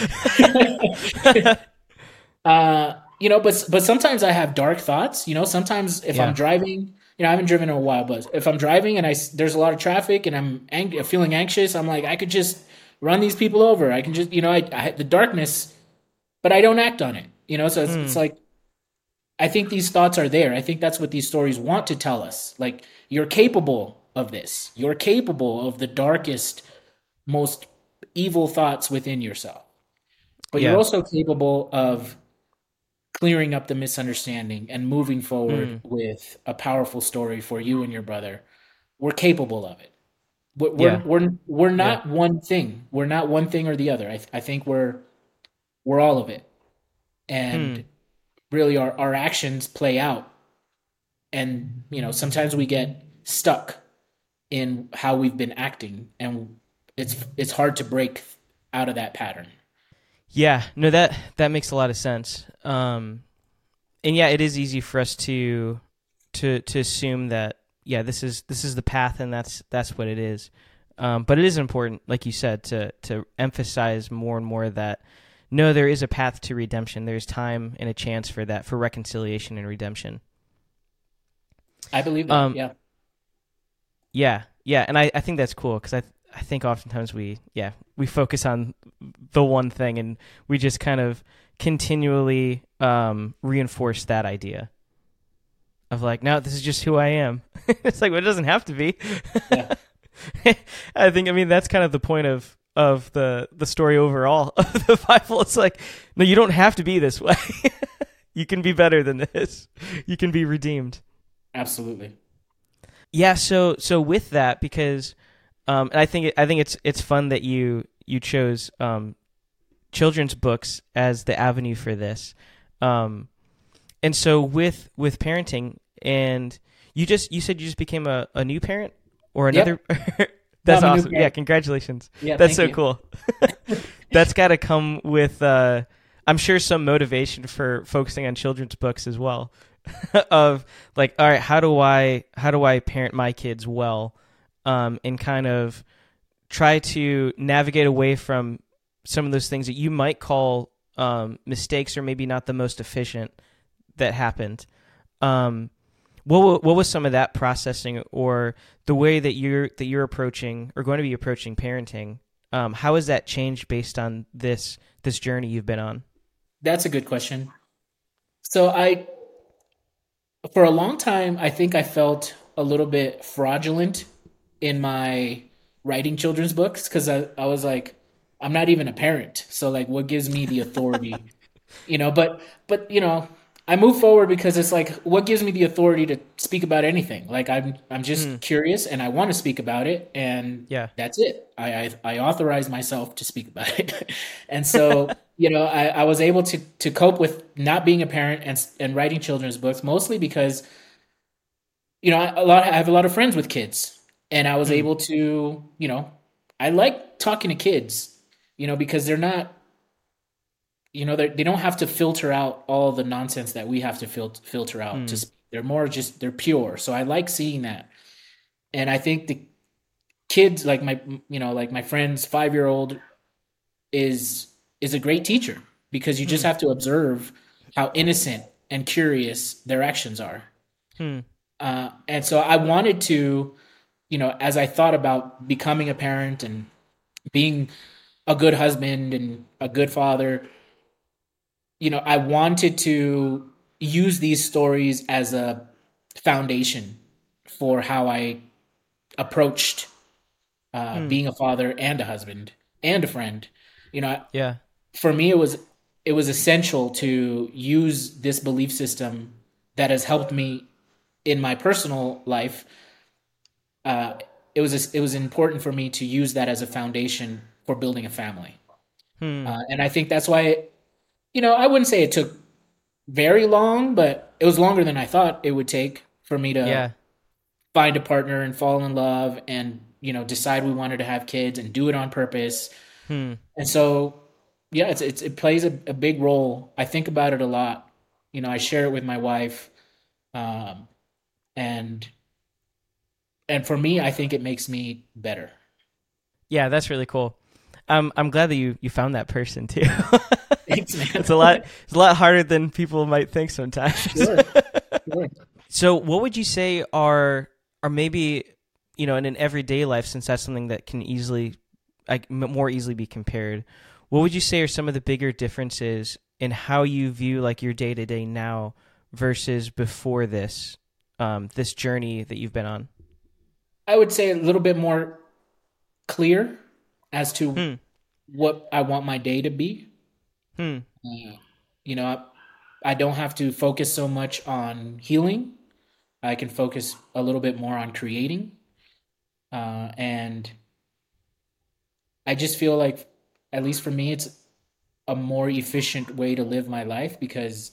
But sometimes I have dark thoughts. Sometimes if I'm Yeah. driving, I haven't driven in a while, but if I'm driving and there's a lot of traffic and I'm feeling anxious, I'm like, I could just run these people over. I can just, the darkness, but I don't act on it. So it's Hmm. like I think these thoughts are there. I think that's what these stories want to tell us. Like you're capable of this. You're capable of the darkest, most evil thoughts within yourself. But you're Yeah. also capable of clearing up the misunderstanding and moving forward Hmm. with a powerful story for you and your brother. We're capable of it. We're Yeah. we're we're Yeah. not one thing. We're not one thing or the other. I think we're all of it. Hmm. And really our actions play out. And sometimes we get stuck in how we've been acting, and it's hard to break out of that pattern. Yeah. No, that makes a lot of sense. And yeah, it is easy for us to assume that this is the path and that's what it is. But it is important, like you said, to emphasize more and more that no, there is a path to redemption. There's time and a chance for that, for reconciliation and redemption. I believe that. Um, Yeah. yeah, yeah, and I think that's cool because I think oftentimes we focus on the one thing and we just kind of continually reinforce that idea of like, no, this is just who I am. It's like, well, it doesn't have to be. Yeah. I mean, that's kind of the point of the story overall of the Bible. It's like, no, you don't have to be this way. You can be better than this. You can be redeemed. Absolutely. Yeah. So with that, because and I think it's fun that you chose children's books as the avenue for this. And so with parenting, and you said you just became a new parent or another. Yep. No, That's I'm a new awesome. Yeah, parent. congratulations. Yeah, That's thank so you. cool. That's got to come with I'm sure some motivation for focusing on children's books as well. Of like, all right, how do I parent my kids well, and kind of try to navigate away from some of those things that you might call mistakes or maybe not the most efficient that happened. Um, what was some of that processing, or the way that you're approaching or going to be approaching parenting? How has that changed based on this journey you've been on? That's a good question. So for a long time, I think I felt a little bit fraudulent in my writing children's books because I was like, I'm not even a parent. So like, what gives me the authority? But I move forward because it's like, what gives me the authority to speak about anything? Like I'm just curious and I want to speak about it, and Yeah. that's it. I authorize myself to speak about it, and so I was able to cope with not being a parent and writing children's books mostly because I have a lot of friends with kids, and I was able to I like talking to kids, because they're not they don't have to filter out all the nonsense that we have to filter out. Just they're more just they're pure. So I like seeing that, and I think the kids like my friend's 5-year-old is a great teacher because you just have to observe how innocent and curious their actions are. And so I wanted to, as I thought about becoming a parent and being a good husband and a good father, I wanted to use these stories as a foundation for how I approached being a father and a husband and a friend. Yeah. For me, it was essential to use this belief system that has helped me in my personal life. It was important for me to use that as a foundation for building a family, and I think that's why. I wouldn't say it took very long, but it was longer than I thought it would take for me to find a partner and fall in love and, decide we wanted to have kids and do it on purpose. And so, yeah, it plays a big role. I think about it a lot. I share it with my wife. And for me, I think it makes me better. Yeah, that's really cool. I'm glad that you found that person too. Thanks, man. It's a lot harder than people might think sometimes. Sure. So what would you say are maybe, in an everyday life, since that's something that can more easily be compared, what would you say are some of the bigger differences in how you view like your day to day now versus before this journey that you've been on? I would say a little bit more clear as to what I want my day to be. I don't have to focus so much on healing. I can focus a little bit more on creating. And I just feel like, at least for me, it's a more efficient way to live my life because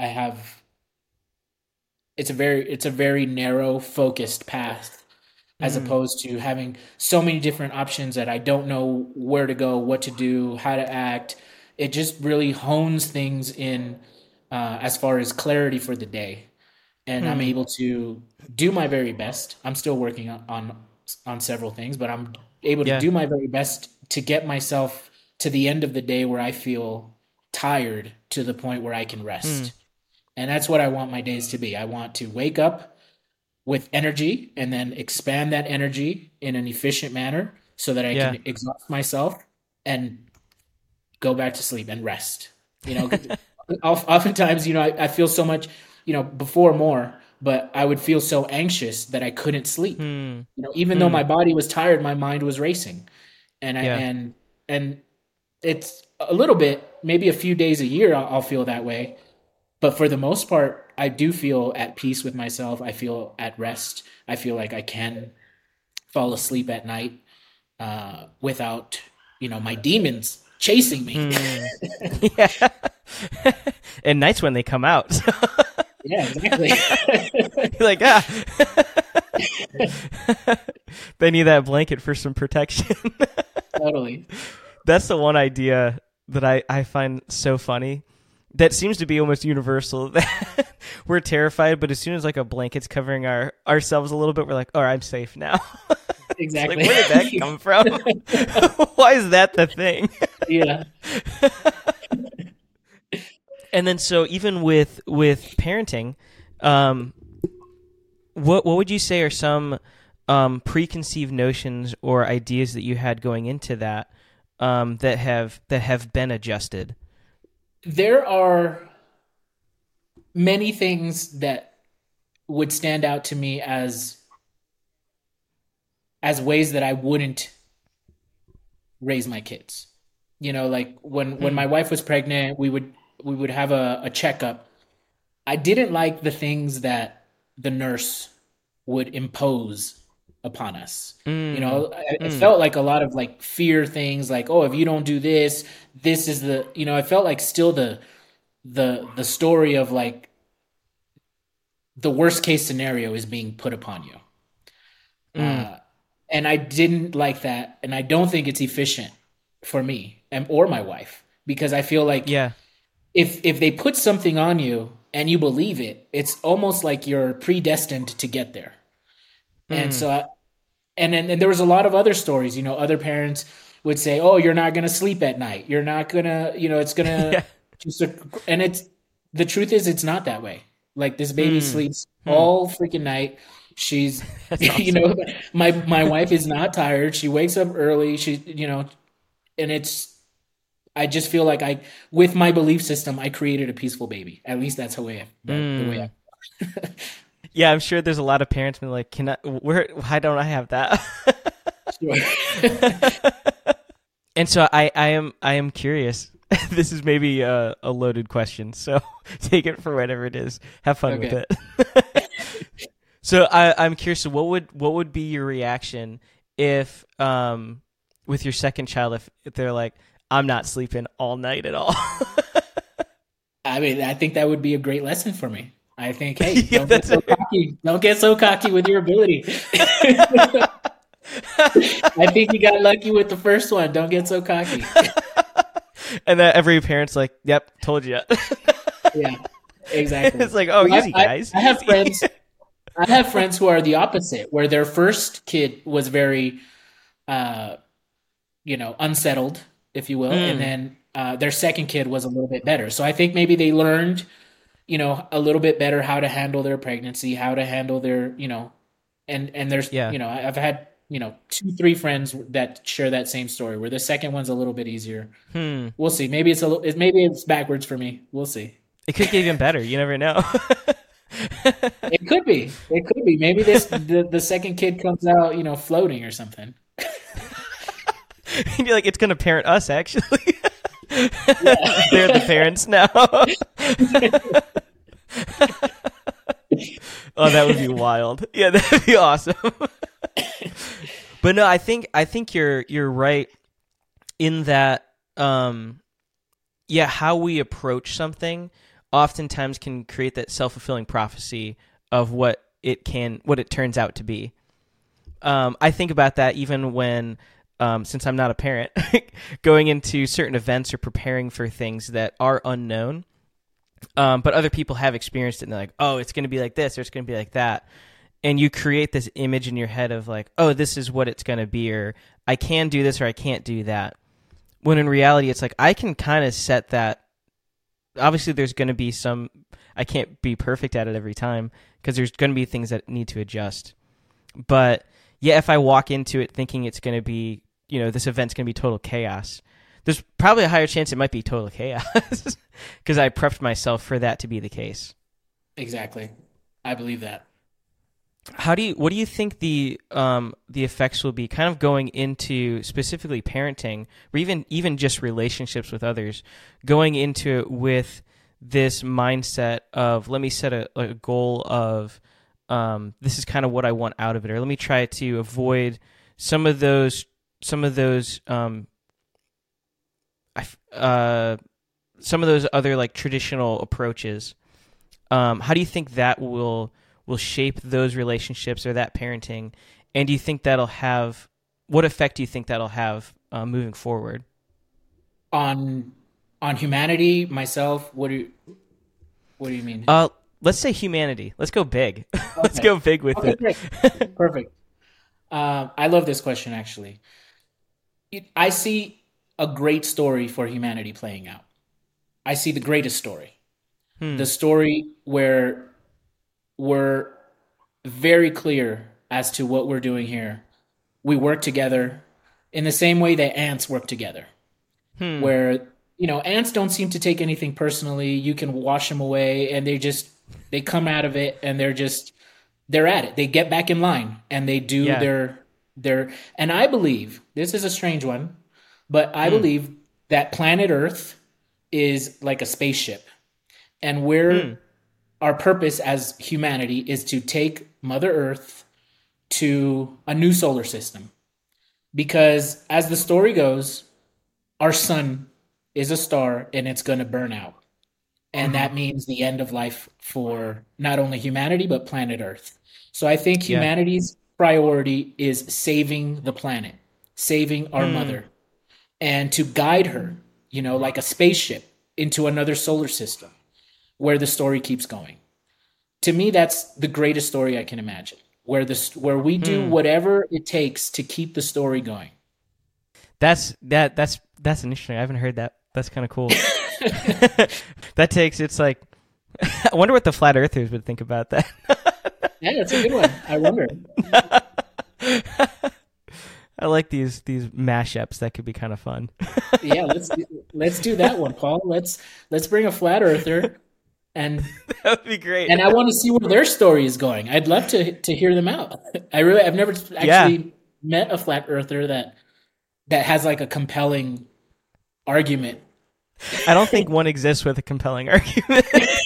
it's a very narrow, focused path as opposed to having so many different options that I don't know where to go, what to do, how to act. It just really hones things in as far as clarity for the day. And I'm able to do my very best. I'm still working on several things, but I'm able to do my very best to get myself to the end of the day where I feel tired to the point where I can rest. And that's what I want my days to be. I want to wake up with energy and then expand that energy in an efficient manner so that I can exhaust myself and go back to sleep and rest. Oftentimes, I feel so much, before more, but I would feel so anxious that I couldn't sleep. Even though my body was tired, my mind was racing. And it's a little bit, maybe a few days a year I'll feel that way. But for the most part, I do feel at peace with myself. I feel at rest. I feel like I can fall asleep at night without, my demons chasing me. Yeah. And nights when they come out. Yeah, exactly. You're like, they need that blanket for some protection. Totally. That's the one idea that I find so funny. That seems to be almost universal. That we're terrified, but as soon as like a blanket's covering ourselves a little bit, we're like, "Oh, I'm safe now." Exactly. Like, where did that come from? Why is that the thing? Yeah. And then, so even with parenting, what would you say are some preconceived notions or ideas that you had going into that that have been adjusted? There are many things that would stand out to me as ways that I wouldn't raise my kids. You know, like when my wife was pregnant, we would have a checkup. I didn't like the things that the nurse would impose upon us. You Mm, know, it mm, felt like a lot of like fear things, like, oh, if you don't do this, this is the, you know, it felt like still the story of like the worst case scenario is being put upon you. mm. And I didn't like that, and I don't think it's efficient for me and or my wife, because I feel like Yeah. if they put something on you and you believe it, it's almost like you're predestined to get there. And Mm. so, and there was a lot of other stories. You know, other parents would say, "Oh, you're not gonna sleep at night. You're not gonna, you know, it's Yeah. gonna just." And it's the truth is, it's not that way. Like this baby Mm. sleeps Mm. all freaking night. She's, That's you awesome. know, my wife is not tired. She wakes up early. She, you know, and it's. I just feel like with my belief system, I created a peaceful baby. At least that's the way Mm. Yeah, I'm sure there's a lot of parents been like, "Can I? Why don't I have that?" I. And so I am curious. This is maybe a loaded question, so take it for whatever it is. Have fun with Okay. it. So I'm curious. So what would be your reaction if with your second child if they're like, I'm not sleeping all night at all? I mean, I think that would be a great lesson for me. I think, hey, Yeah, don't get that's so it. cocky. Don't get so cocky with your ability. I think you got lucky with the first one. Don't get so cocky. And that every parent's like, "Yep, told you." Yeah, exactly. It's like, "Oh, I, easy, I, guys, I have easy." friends. I have friends who are the opposite, where their first kid was very, uh, unsettled, if you will, and Mm, then their second kid was a little bit better. So I think maybe they learned, a little bit better how to handle their pregnancy, how to handle their, and there's, yeah. I've had, two, three friends that share that same story where the second one's a little bit easier. Hmm. We'll see. Maybe maybe it's backwards for me. We'll see. It could get even better. You never know. It could be. It could be. Maybe the second kid comes out, floating or something. You're like, it's gonna parent us actually. Yeah. They're the parents now. Oh, that would be wild. Yeah, that would be awesome. But no, I think you're right in that yeah, how we approach something oftentimes can create that self-fulfilling prophecy of what it turns out to be. I think about that even when, since I'm not a parent, going into certain events or preparing for things that are unknown, but other people have experienced it and they're like, oh, it's going to be like this or it's going to be like that. And you create this image in your head of like, oh, this is what it's going to be, or I can do this or I can't do that. When in reality, it's like, I can kind of set that. Obviously, there's going to be I can't be perfect at it every time because there's going to be things that need to adjust. But yeah, if I walk into it thinking it's going to be, this event's going to be total chaos, there's probably a higher chance it might be total chaos because I prepped myself for that to be the case. Exactly. I believe that. What do you think the effects will be kind of going into specifically parenting or even just relationships with others, going into it with this mindset of let me set a goal of this is kind of what I want out of it, or let me try to avoid some of those I f- some of those other like traditional approaches. How do you think that will shape those relationships or that parenting? And do you think that'll have what effect do you think that'll have moving forward? On humanity, myself, what do you mean? Uh, let's say humanity. Let's go big. Let's Okay. go big with Okay, it. great. Perfect. I love this question actually. I see a great story for humanity playing out. I see the greatest story. The Hmm. story where we're very clear as to what we're doing here. We work together in the same way that ants work together, Hmm. where ants don't seem to take anything personally. You can wash them away, and they come out of it, and they're at it. They get back in line, and they do Yeah. their. And I believe this is a strange one, but I Hmm. believe that planet Earth is like a spaceship, and Hmm. our purpose as humanity is to take Mother Earth to a new solar system. Because as the story goes, our sun is a star and it's going to burn out. And Hmm. that means the end of life for not only humanity, but planet Earth. So I think Yeah. humanity's priority is saving the planet, saving our Hmm. mother, and to guide her, like a spaceship into another solar system where the story keeps going. To me, that's the greatest story I can imagine, where we do Hmm. whatever it takes to keep the story going. That's interesting. I haven't heard that. That's kind of cool. It's like I wonder what the flat earthers would think about that. Yeah, that's a good one. I wonder. I like these mashups. That could be kind of fun. Yeah, let's do that one, Paul. Let's bring a flat earther, and That would be great. I want to see where their story is going. I'd love to hear them out. I've never Yeah. actually met a flat earther that has like a compelling argument. I don't think one exists with a compelling argument.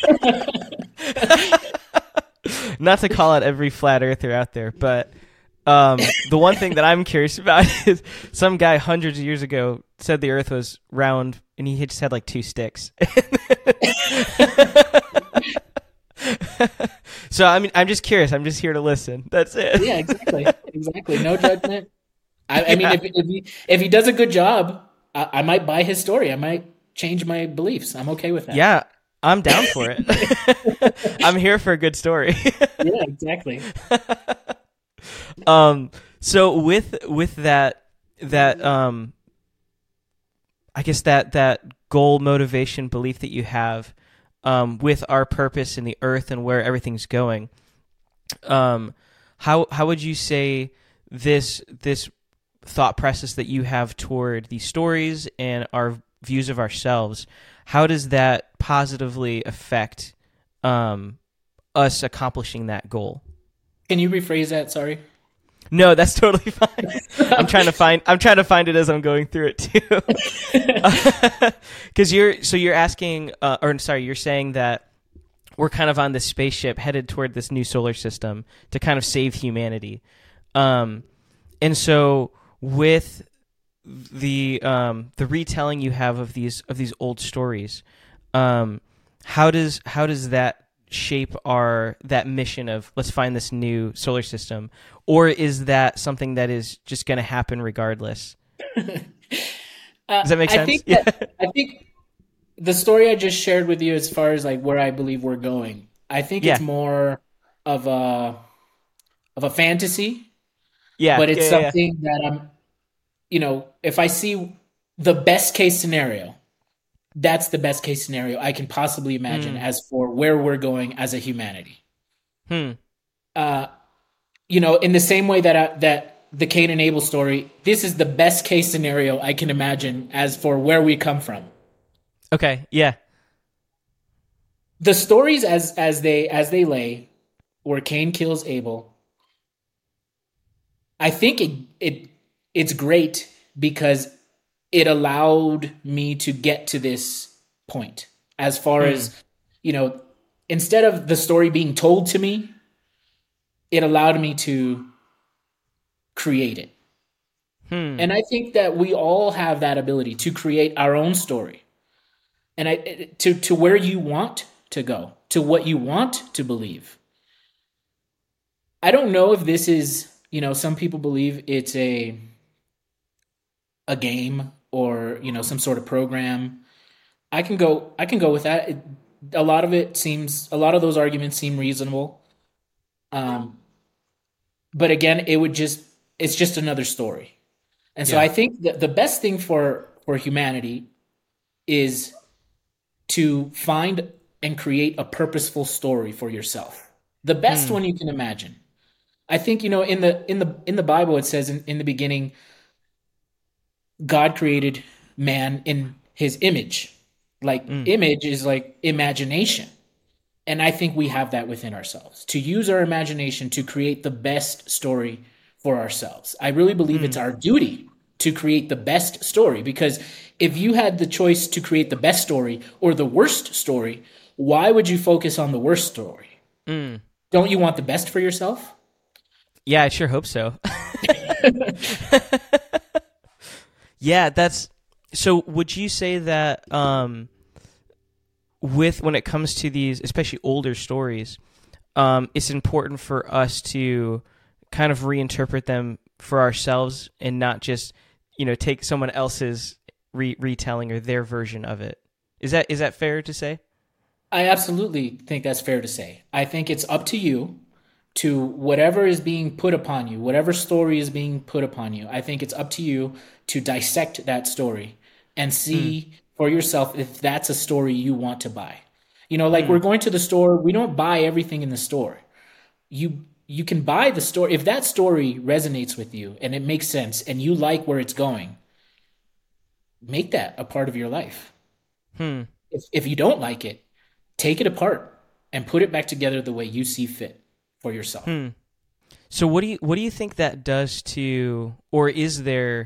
Not to call out every flat earther out there, but the one thing that I'm curious about is some guy hundreds of years ago said the Earth was round, and he just had like 2 sticks. So I mean, I'm just curious. I'm just here to listen. That's it. Yeah, exactly. No judgment. I mean, Yeah. if he does a good job, I might buy his story. I might change my beliefs. I'm okay with that. Yeah, I'm down for it. I'm here for a good story. Yeah, exactly. So with that I guess that goal, motivation, belief that you have with our purpose in the earth and where everything's going, how would you say this thought process that you have toward these stories and our views of ourselves, how does that positively affect us accomplishing that goal? Can you rephrase that? Sorry. No, that's totally fine. I'm trying to find it as I'm going through it too. Because you're asking, you're saying that we're kind of on this spaceship headed toward this new solar system to kind of save humanity. And so with the retelling you have of these old stories, how does that shape that mission of let's find this new solar system, or is that something that is just going to happen regardless? Does that make sense? I think the story I just shared with you, as far as like where I believe we're going, I think Yeah. it's more of a fantasy, Yeah, but it's yeah, yeah. something that if I see the best case scenario, that's the best case scenario I can possibly imagine as for where we're going as a humanity. Hmm. In the same way that the Cain and Abel story, this is the best case scenario I can imagine as for where we come from. Okay. Yeah. The stories as they lay, where Cain kills Abel, I think it's great because it allowed me to get to this point. As far as, instead of the story being told to me, it allowed me to create it. And I think that we all have that ability to create our own story. And to where you want to go, to what you want to believe. I don't know if this is, some people believe it's a game or, some sort of program. I can go with that. A lot of those arguments seem reasonable. But again, it's just another story. And so Yeah. I think that the best thing for humanity is to find and create a purposeful story for yourself. The best one you can imagine. I think, in the Bible it says in the beginning God created man in his image. Like Mm, image is like imagination. And I think we have that within ourselves to use our imagination to create the best story for ourselves. I really believe it's mm. our duty to create the best story because if you had the choice to create the best story or the worst story, why would you focus on the worst story? Mm. Don't you want the best for yourself? Yeah, I sure hope so. Yeah, that's so. Would you say that with when it comes to these, especially older stories, it's important for us to kind of reinterpret them for ourselves and not just take someone else's retelling or their version of it. Is that fair to say? I absolutely think that's fair to say. I think it's up to you to whatever is being put upon you, whatever story is being put upon you. I think it's up to you to dissect that story and Mm, see for yourself if that's a story you want to buy. Like we're mm, going to the store, we don't buy everything in the store. You can buy the story if that story resonates with you and it makes sense and you like where it's going, make that a part of your life. hmm, If you don't like it, take it apart and put it back together the way you see fit for yourself. hmm. So what do you think that does to, or is there?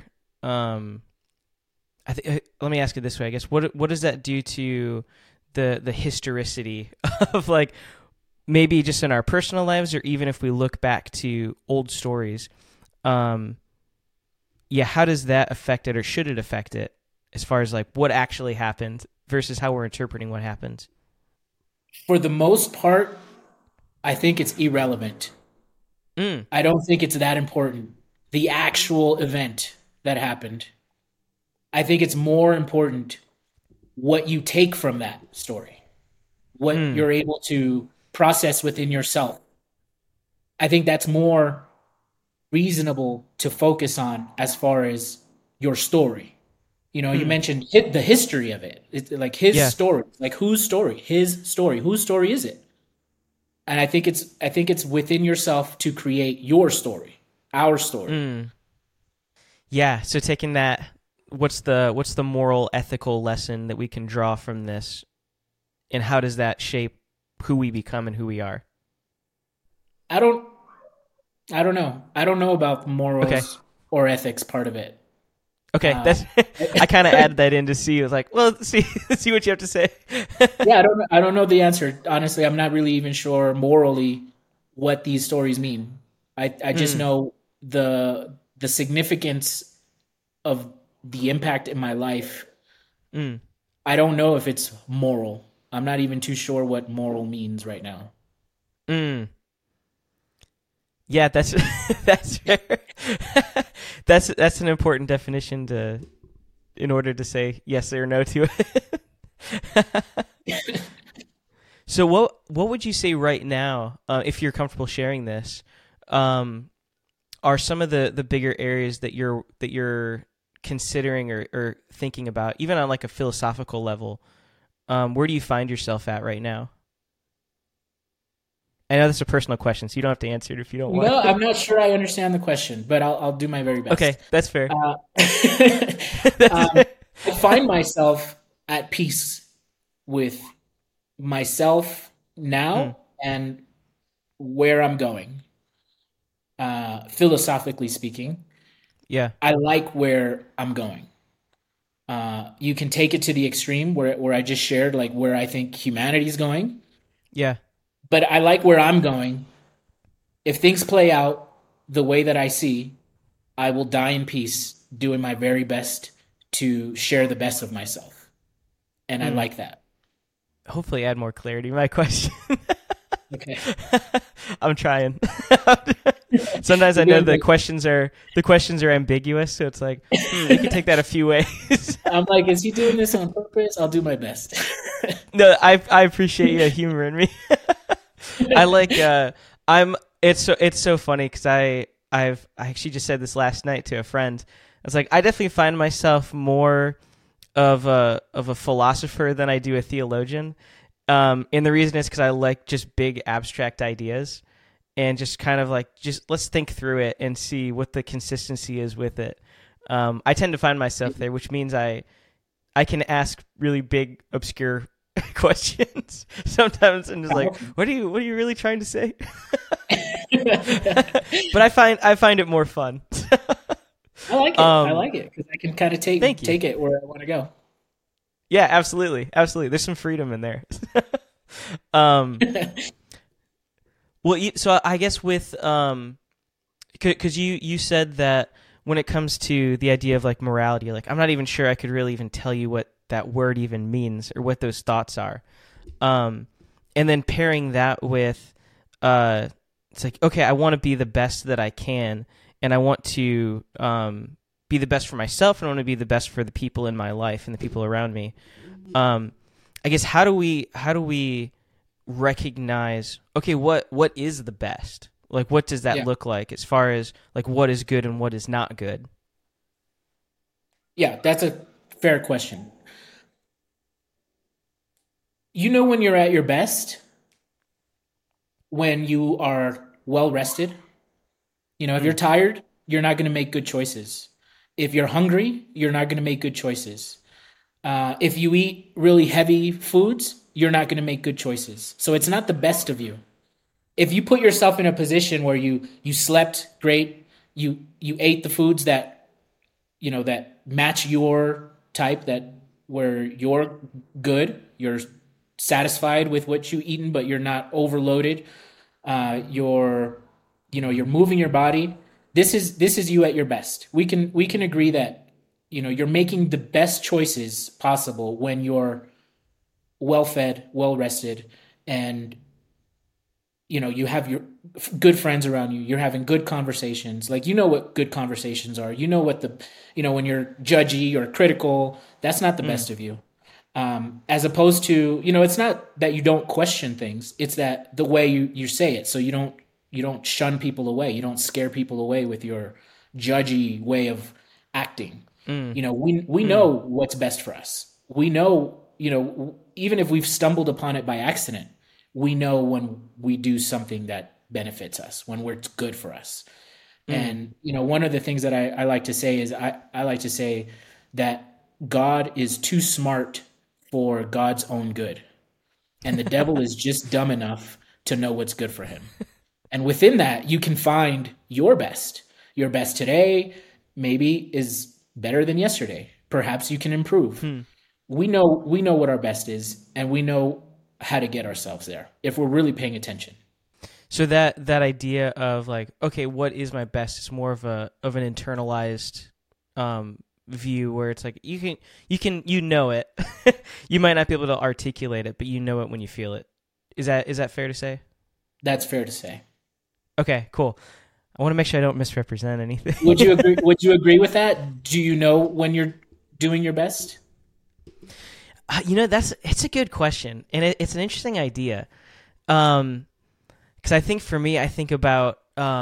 Let me ask it this way. I guess what does that do to the historicity of like maybe just in our personal lives, or even if we look back to old stories? Um, yeah, how does that affect it, or should it affect it, as far as like what actually happened versus how we're interpreting what happened? For the most part, I think it's irrelevant. Mm, I don't think it's that important. The actual event that happened. I think it's more important what you take from that story, what mm, you're able to process within yourself. I think that's more reasonable to focus on as far as your story. You mm. mentioned the history of it. It's like his Yeah. story. Like whose story? His story. Whose story is it? And I think it's within yourself to create your story, our story. Mm. Yeah. So taking that, what's the moral, ethical lesson that we can draw from this, and how does that shape who we become and who we are? I don't I don't know. I don't know about the Okay. morals or ethics part of it. Okay. Uh, That's I kind of added that in to see. I was like, well, see see what you have to say. yeah, I don't know the answer. Honestly, I'm not really even sure morally what these stories mean. I just Mm, know the significance of the impact in my life. mm, I don't know if it's moral. I'm not even too sure what moral means right now. mm. Yeah, that's that's fair. That's an important definition to in order to say yes or no to it. So what would you say right now, if you're comfortable sharing this, um, are some of the bigger areas that you're considering or thinking about, even on like a philosophical level? Where do you find yourself at right now? I know that's a personal question, so you don't have to answer it if you don't want. No, I'm not sure I understand the question, but I'll do my very Okay, best. that's fair. Uh, That's um, I find myself at peace with myself mm, now and where I'm going. Philosophically speaking, yeah, I like where I'm going. You can take it to the extreme where I just shared like where I think humanity's going, yeah. but I like where I'm going. If things play out the way that I see, I will die in peace, doing my very best to share the best of myself, and I Mm. like that. Hopefully, add more clarity to my question. Okay, I'm trying. Sometimes I you're know doing the great. questions are ambiguous, so it's like you can take that a few ways. I'm like, is he doing this on purpose? I'll do my best. No, I appreciate you humoring me. I like I'm it's so funny because I actually just said this last night to a friend. I was like, I definitely find myself more of a philosopher than I do a theologian. And the reason is because I like just big abstract ideas. and just kind of like, just let's think through it and see what the consistency is with it. I tend to find myself there, which means I can ask really big, obscure questions sometimes, and just like, what are you really trying to say? But I find it more fun. I like it. I like it because I can kind of take it where I want to go. Yeah, absolutely. There's some freedom in there. Well, so I guess with because you said that when it comes to the idea of like morality, like I'm not even sure I could really even tell you what that word even means or what those thoughts are. And then pairing that with it's like, okay, I want to be the best that I can, and I want to be the best for myself, and I want to be the best for the people in my life and the people around me. I guess how do we recognize, okay, what is the best? Like, what does that look like as far as like what is good and what is not good? Yeah, that's a fair question. You know when you're at your best when you are well rested. You know, if you're tired, you're not going to make good choices. If you're hungry, you're not going to make good choices. If you eat really heavy foods, you're not going to make good choices. So it's not the best of you. If you put yourself in a position where you slept great, you ate the foods that that match your type, that where you're good, you're satisfied with what you eaten, but you're not overloaded. You're moving your body. This is you at your best. We can agree that you're making the best choices possible when you're well fed, well rested, and you have your good friends around you. You're having good conversations. Like, what good conversations are. What when you're judgy or critical, that's not the best of you. As opposed to, it's not that you don't question things. It's that the way you say it. So you don't shun people away. You don't scare people away with your judgy way of acting. We know what's best for us. We know, even if we've stumbled upon it by accident, we know when we do something that benefits us, when it's good for us. And, one of the things that I like to say is I like to say that God is too smart for God's own good. And the devil is just dumb enough to know what's good for him. And within that, you can find your best. Your best today maybe is better than yesterday. Perhaps you can improve. We know what our best is, and we know how to get ourselves there if we're really paying attention. So that idea of like, okay, what is my best is more of an internalized view where it's like you know it. You might not be able to articulate it, but you know it when you feel it. Is that fair to say? That's fair to say. Okay, cool. I want to make sure I don't misrepresent anything. Would you agree? Would you agree with that? Do you know when you're doing your best? It's a good question, and it's an interesting idea. Because I think for me, I think about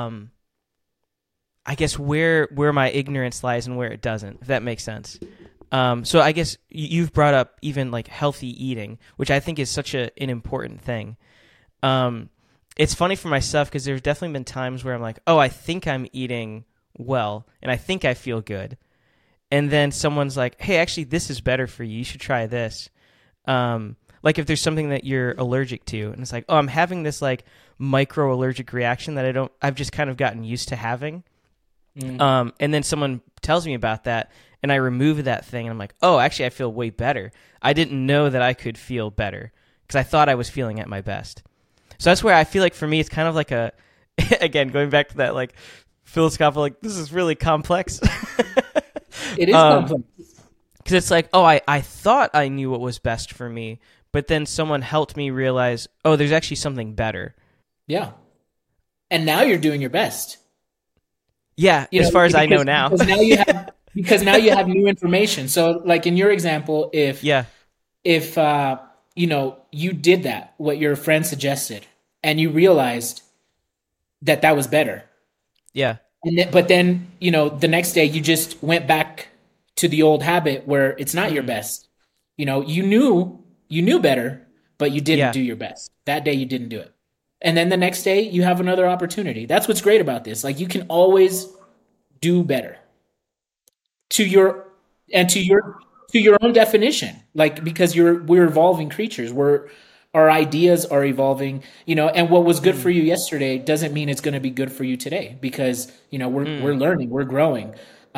I guess where my ignorance lies and where it doesn't, if that makes sense. So I guess you've brought up even like healthy eating, which I think is such an important thing. It's funny for myself because there's definitely been times where I'm like, oh, I think I'm eating well and I think I feel good. And then someone's like, hey, actually, this is better for you. You should try this. Like if there's something that you're allergic to and it's like, oh, I'm having this like micro allergic reaction that I've just kind of gotten used to having. And then someone tells me about that and I remove that thing and I'm like, oh, actually, I feel way better. I didn't know that I could feel better because I thought I was feeling at my best. So that's where I feel like for me, it's kind of like again, going back to that like philosophical, like this is really complex. It is complex. Because it's like, oh, I thought I knew what was best for me, but then someone helped me realize, oh, there's actually something better. Yeah. And now you're doing your best. Yeah, as far as I know now. Because now you have new information. So like in your example, if you did that, what your friend suggested, and you realized that was better. Yeah. But then, the next day you just went back to the old habit where it's not your best. You knew better, but you didn't do your best. That day you didn't do it. And then the next day you have another opportunity. That's what's great about this. Like you can always do better to your and to your own definition. Like because we're evolving creatures. Our ideas are evolving, and what was good for you yesterday doesn't mean it's going to be good for you today because, we're learning, we're growing.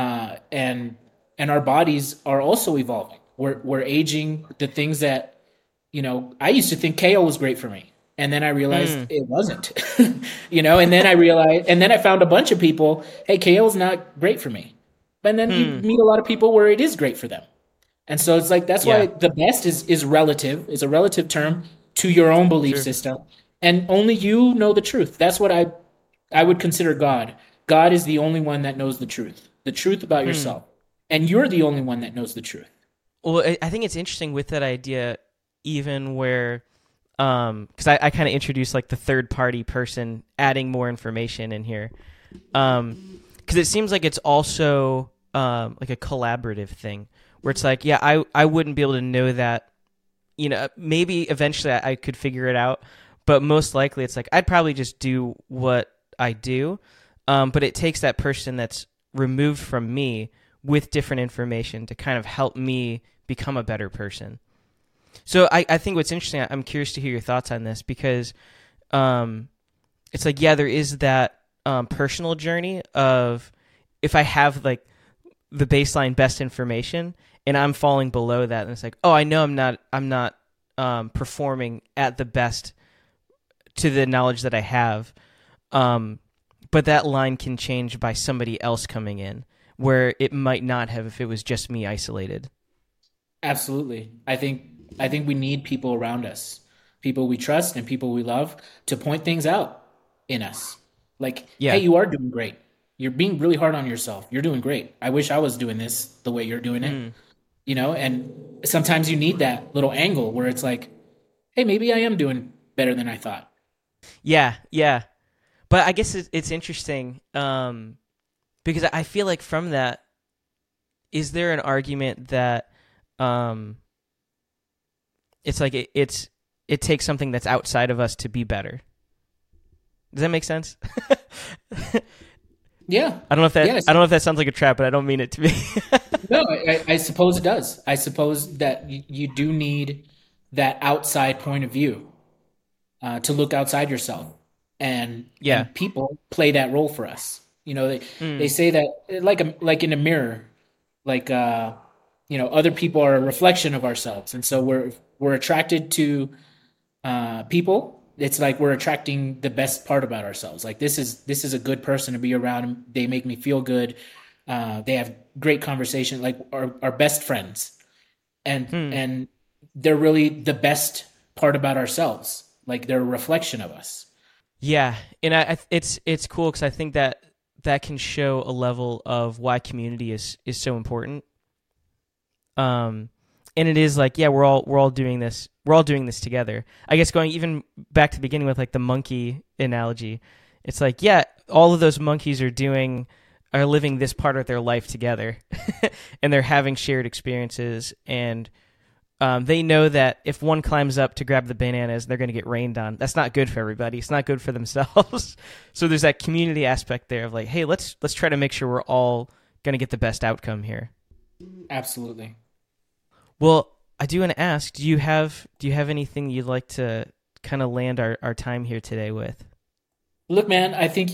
And our bodies are also evolving. We're aging. The things that, I used to think kale was great for me. And then I realized it wasn't, and then I found a bunch of people, hey, kale's not great for me. And then you meet a lot of people where it is great for them. And so it's like, that's why the best is relative, is a relative term to your own belief system. And only you know the truth. That's what I would consider God. God is the only one that knows the truth about yourself. And you're the only one that knows the truth. Well, I think it's interesting with that idea, even where, because I kind of introduced like the third party person adding more information in here. Because it seems like it's also like a collaborative thing where it's like, yeah, I wouldn't be able to know that, maybe eventually I could figure it out, but most likely it's like, I'd probably just do what I do. But it takes that person that's removed from me with different information to kind of help me become a better person. So I think what's interesting, I'm curious to hear your thoughts on this because it's like, yeah, there is that personal journey of if I have like the baseline best information and I'm falling below that and it's like, oh, I know I'm not performing at the best to the knowledge that I have. But that line can change by somebody else coming in where it might not have if it was just me isolated. Absolutely. I think we need people around us, people we trust and people we love to point things out in us. Like, hey, you are doing great. You're being really hard on yourself. You're doing great. I wish I was doing this the way you're doing it. And sometimes you need that little angle where it's like, hey, maybe I am doing better than I thought. Yeah. But I guess it's interesting because I feel like from that, is there an argument that it's like it takes something that's outside of us to be better? Does that make sense? Yeah. I don't know if that sounds like a trap, but I don't mean it to be. No, I suppose it does. I suppose that you do need that outside point of view to look outside yourself. And people play that role for us. They say that like in a mirror, like other people are a reflection of ourselves, and so we're attracted to people. It's like we're attracting the best part about ourselves. Like this is a good person to be around. They make me feel good. They have great conversation. Like our best friends, and they're really the best part about ourselves. Like they're a reflection of us. Yeah, and it's cool because I think that can show a level of why community is so important. And it is like, yeah, we're all doing this. We're all doing this together. I guess going even back to the beginning with like the monkey analogy, it's like, yeah, all of those monkeys are living this part of their life together, and they're having shared experiences and. They know that if one climbs up to grab the bananas, they're going to get rained on. That's not good for everybody. It's not good for themselves. So there's that community aspect there of like, hey, let's try to make sure we're all going to get the best outcome here. Absolutely. Well, I do want to ask, do you have anything you'd like to kind of land our time here today with? Look, man, I think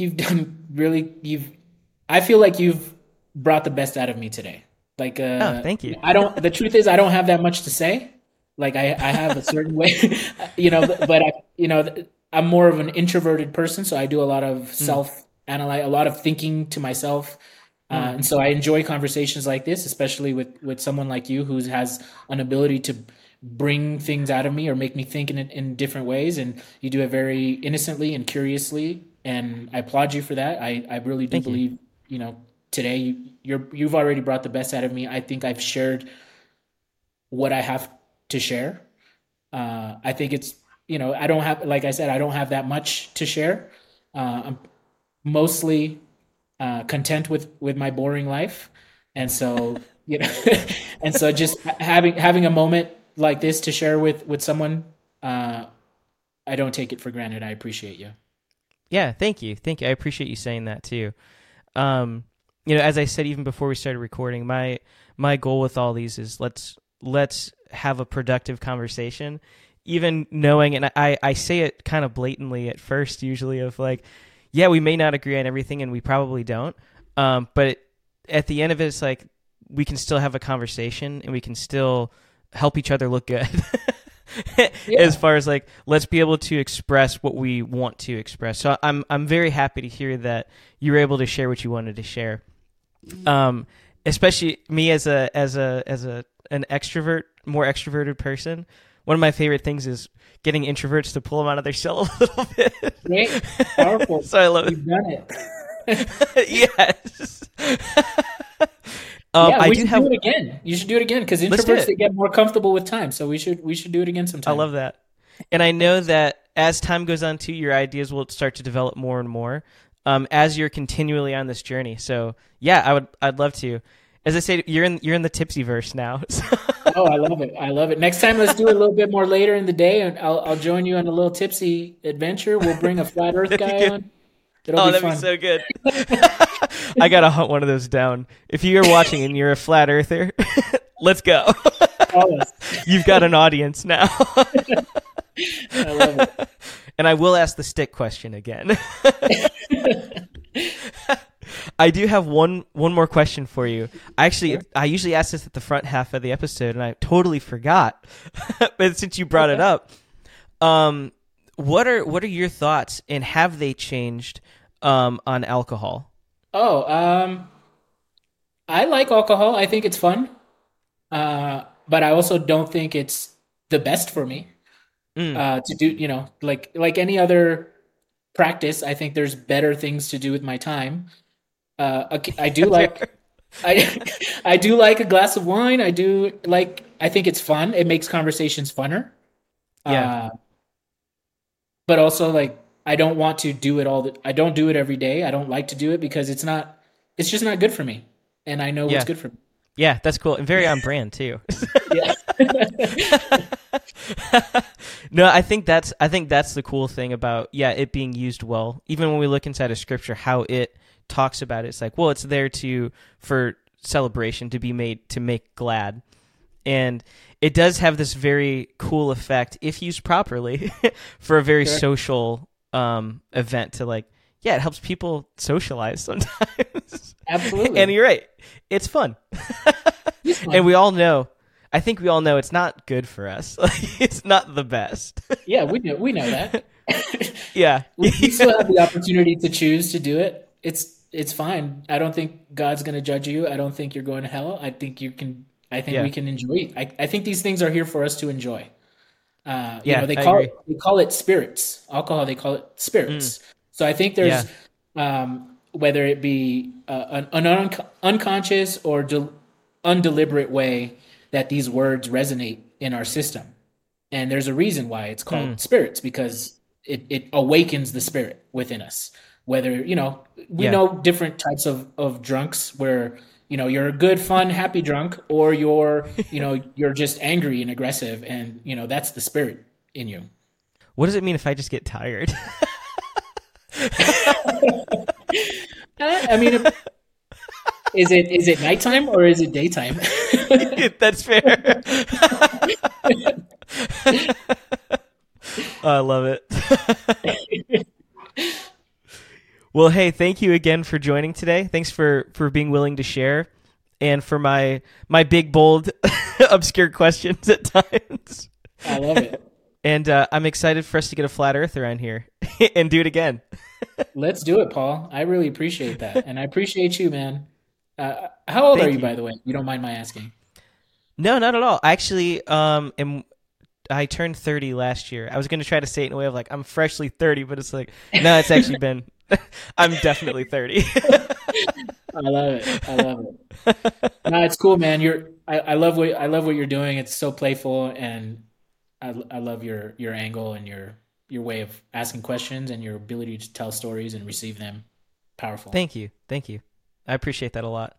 I feel like you've brought the best out of me today. Like, thank you. The truth is I don't have that much to say. Like I have a certain way, but I'm more of an introverted person. So I do a lot of self-analyze, a lot of thinking to myself. And so I enjoy conversations like this, especially with someone like you who has an ability to bring things out of me or make me think in different ways. And you do it very innocently and curiously. And I applaud you for that. I really do believe, today you've already brought the best out of me. I think I've shared what I have to share. I think it's, I don't have, like I said, I don't have that much to share. I'm mostly content with my boring life. And so, and so just having a moment like this to share with someone I don't take it for granted. I appreciate you. Yeah, thank you. Thank you. I appreciate you saying that too. Um, as I said even before we started recording, my goal with all these is let's have a productive conversation. Even knowing, and I say it kind of blatantly at first, usually of like, yeah, we may not agree on everything, and we probably don't. But at the end of it, it's like we can still have a conversation, and we can still help each other look good. As far as like, let's be able to express what we want to express. So I'm very happy to hear that you were able to share what you wanted to share. Especially me as an extrovert, more extroverted person. One of my favorite things is getting introverts to pull them out of their shell a little bit. Great, powerful. So I love it. You've done it. Yes. We should do it again. You should do it again because introverts they get more comfortable with time. So we should do it again sometime. I love that, and I know that as time goes on too, your ideas will start to develop more and more as you're continually on this journey. So yeah, I'd love to. As I say, you're in the tipsy verse now. So. Oh, I love it. I love it. Next time, let's do it a little bit more later in the day, and I'll join you on a little tipsy adventure. We'll bring a flat Earth guy on. That'd be so good. I gotta hunt one of those down. If you're watching and you're a flat earther, let's go. You've got an audience now. I love it. And I will ask the stick question again. I do have one more question for you. I usually ask this at the front half of the episode, and I totally forgot. But since you brought it up, what are your thoughts, and have they changed on alcohol? I like alcohol. I think it's fun, but I also don't think it's the best for me to do. Like any other practice, I think there's better things to do with my time. I do like I do like a glass of wine. I think it's fun. It makes conversations funner. Yeah. But also like I don't want to do it I don't do it every day. I don't like to do it because it's just not good for me. And I know what's good for me. Yeah, that's cool. And very on brand too. Yeah. No, I think that's the cool thing about it being used well. Even when we look inside of scripture, how it talks about it, it's like, well, it's there for celebration, to be made to make glad. And it does have this very cool effect if used properly for a very social event to like, it helps people socialize sometimes. Absolutely. And you're right. It's fun. And I think we all know it's not good for us. Like, it's not the best. Yeah, we know that. Yeah. We still have the opportunity to choose to do it. It's fine. I don't think God's going to judge you. I don't think you're going to hell. I think we can enjoy it. I think these things are here for us to enjoy. They call it spirits. Alcohol, they call it spirits. So I think there's whether it be an unconscious or undeliberate way that these words resonate in our system. And there's a reason why it's called spirits, because it awakens the spirit within us. Whether, we know different types of drunks where, you're a good, fun, happy drunk, or you're just angry and aggressive, and, that's the spirit in you. What does it mean if I just get tired? I mean, is it nighttime or is it daytime? That's fair. I love it. Well, hey, thank you again for joining today. Thanks for being willing to share, and for my big, bold, obscure questions at times. I love it. And I'm excited for us to get a flat earth around here and do it again. Let's do it, Paul. I really appreciate that. And I appreciate you, man. How old are you, by the way? You don't mind my asking? No, not at all. I actually I turned 30 last year. I was going to try to say it in a way of like, I'm freshly 30, but it's like, no, it's actually been, I'm definitely 30. I love it. No, it's cool, man. I love what you're doing. It's so playful, and I love your angle and your way of asking questions and your ability to tell stories and receive them. Powerful. Thank you. I appreciate that a lot.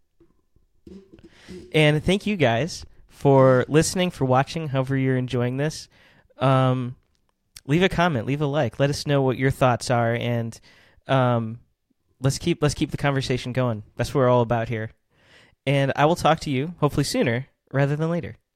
And thank you guys for listening, for watching, however you're enjoying this. leave a comment, leave a like. Let us know what your thoughts are, and um, let's keep the conversation going. That's what we're all about here. And I will talk to you hopefully sooner rather than later.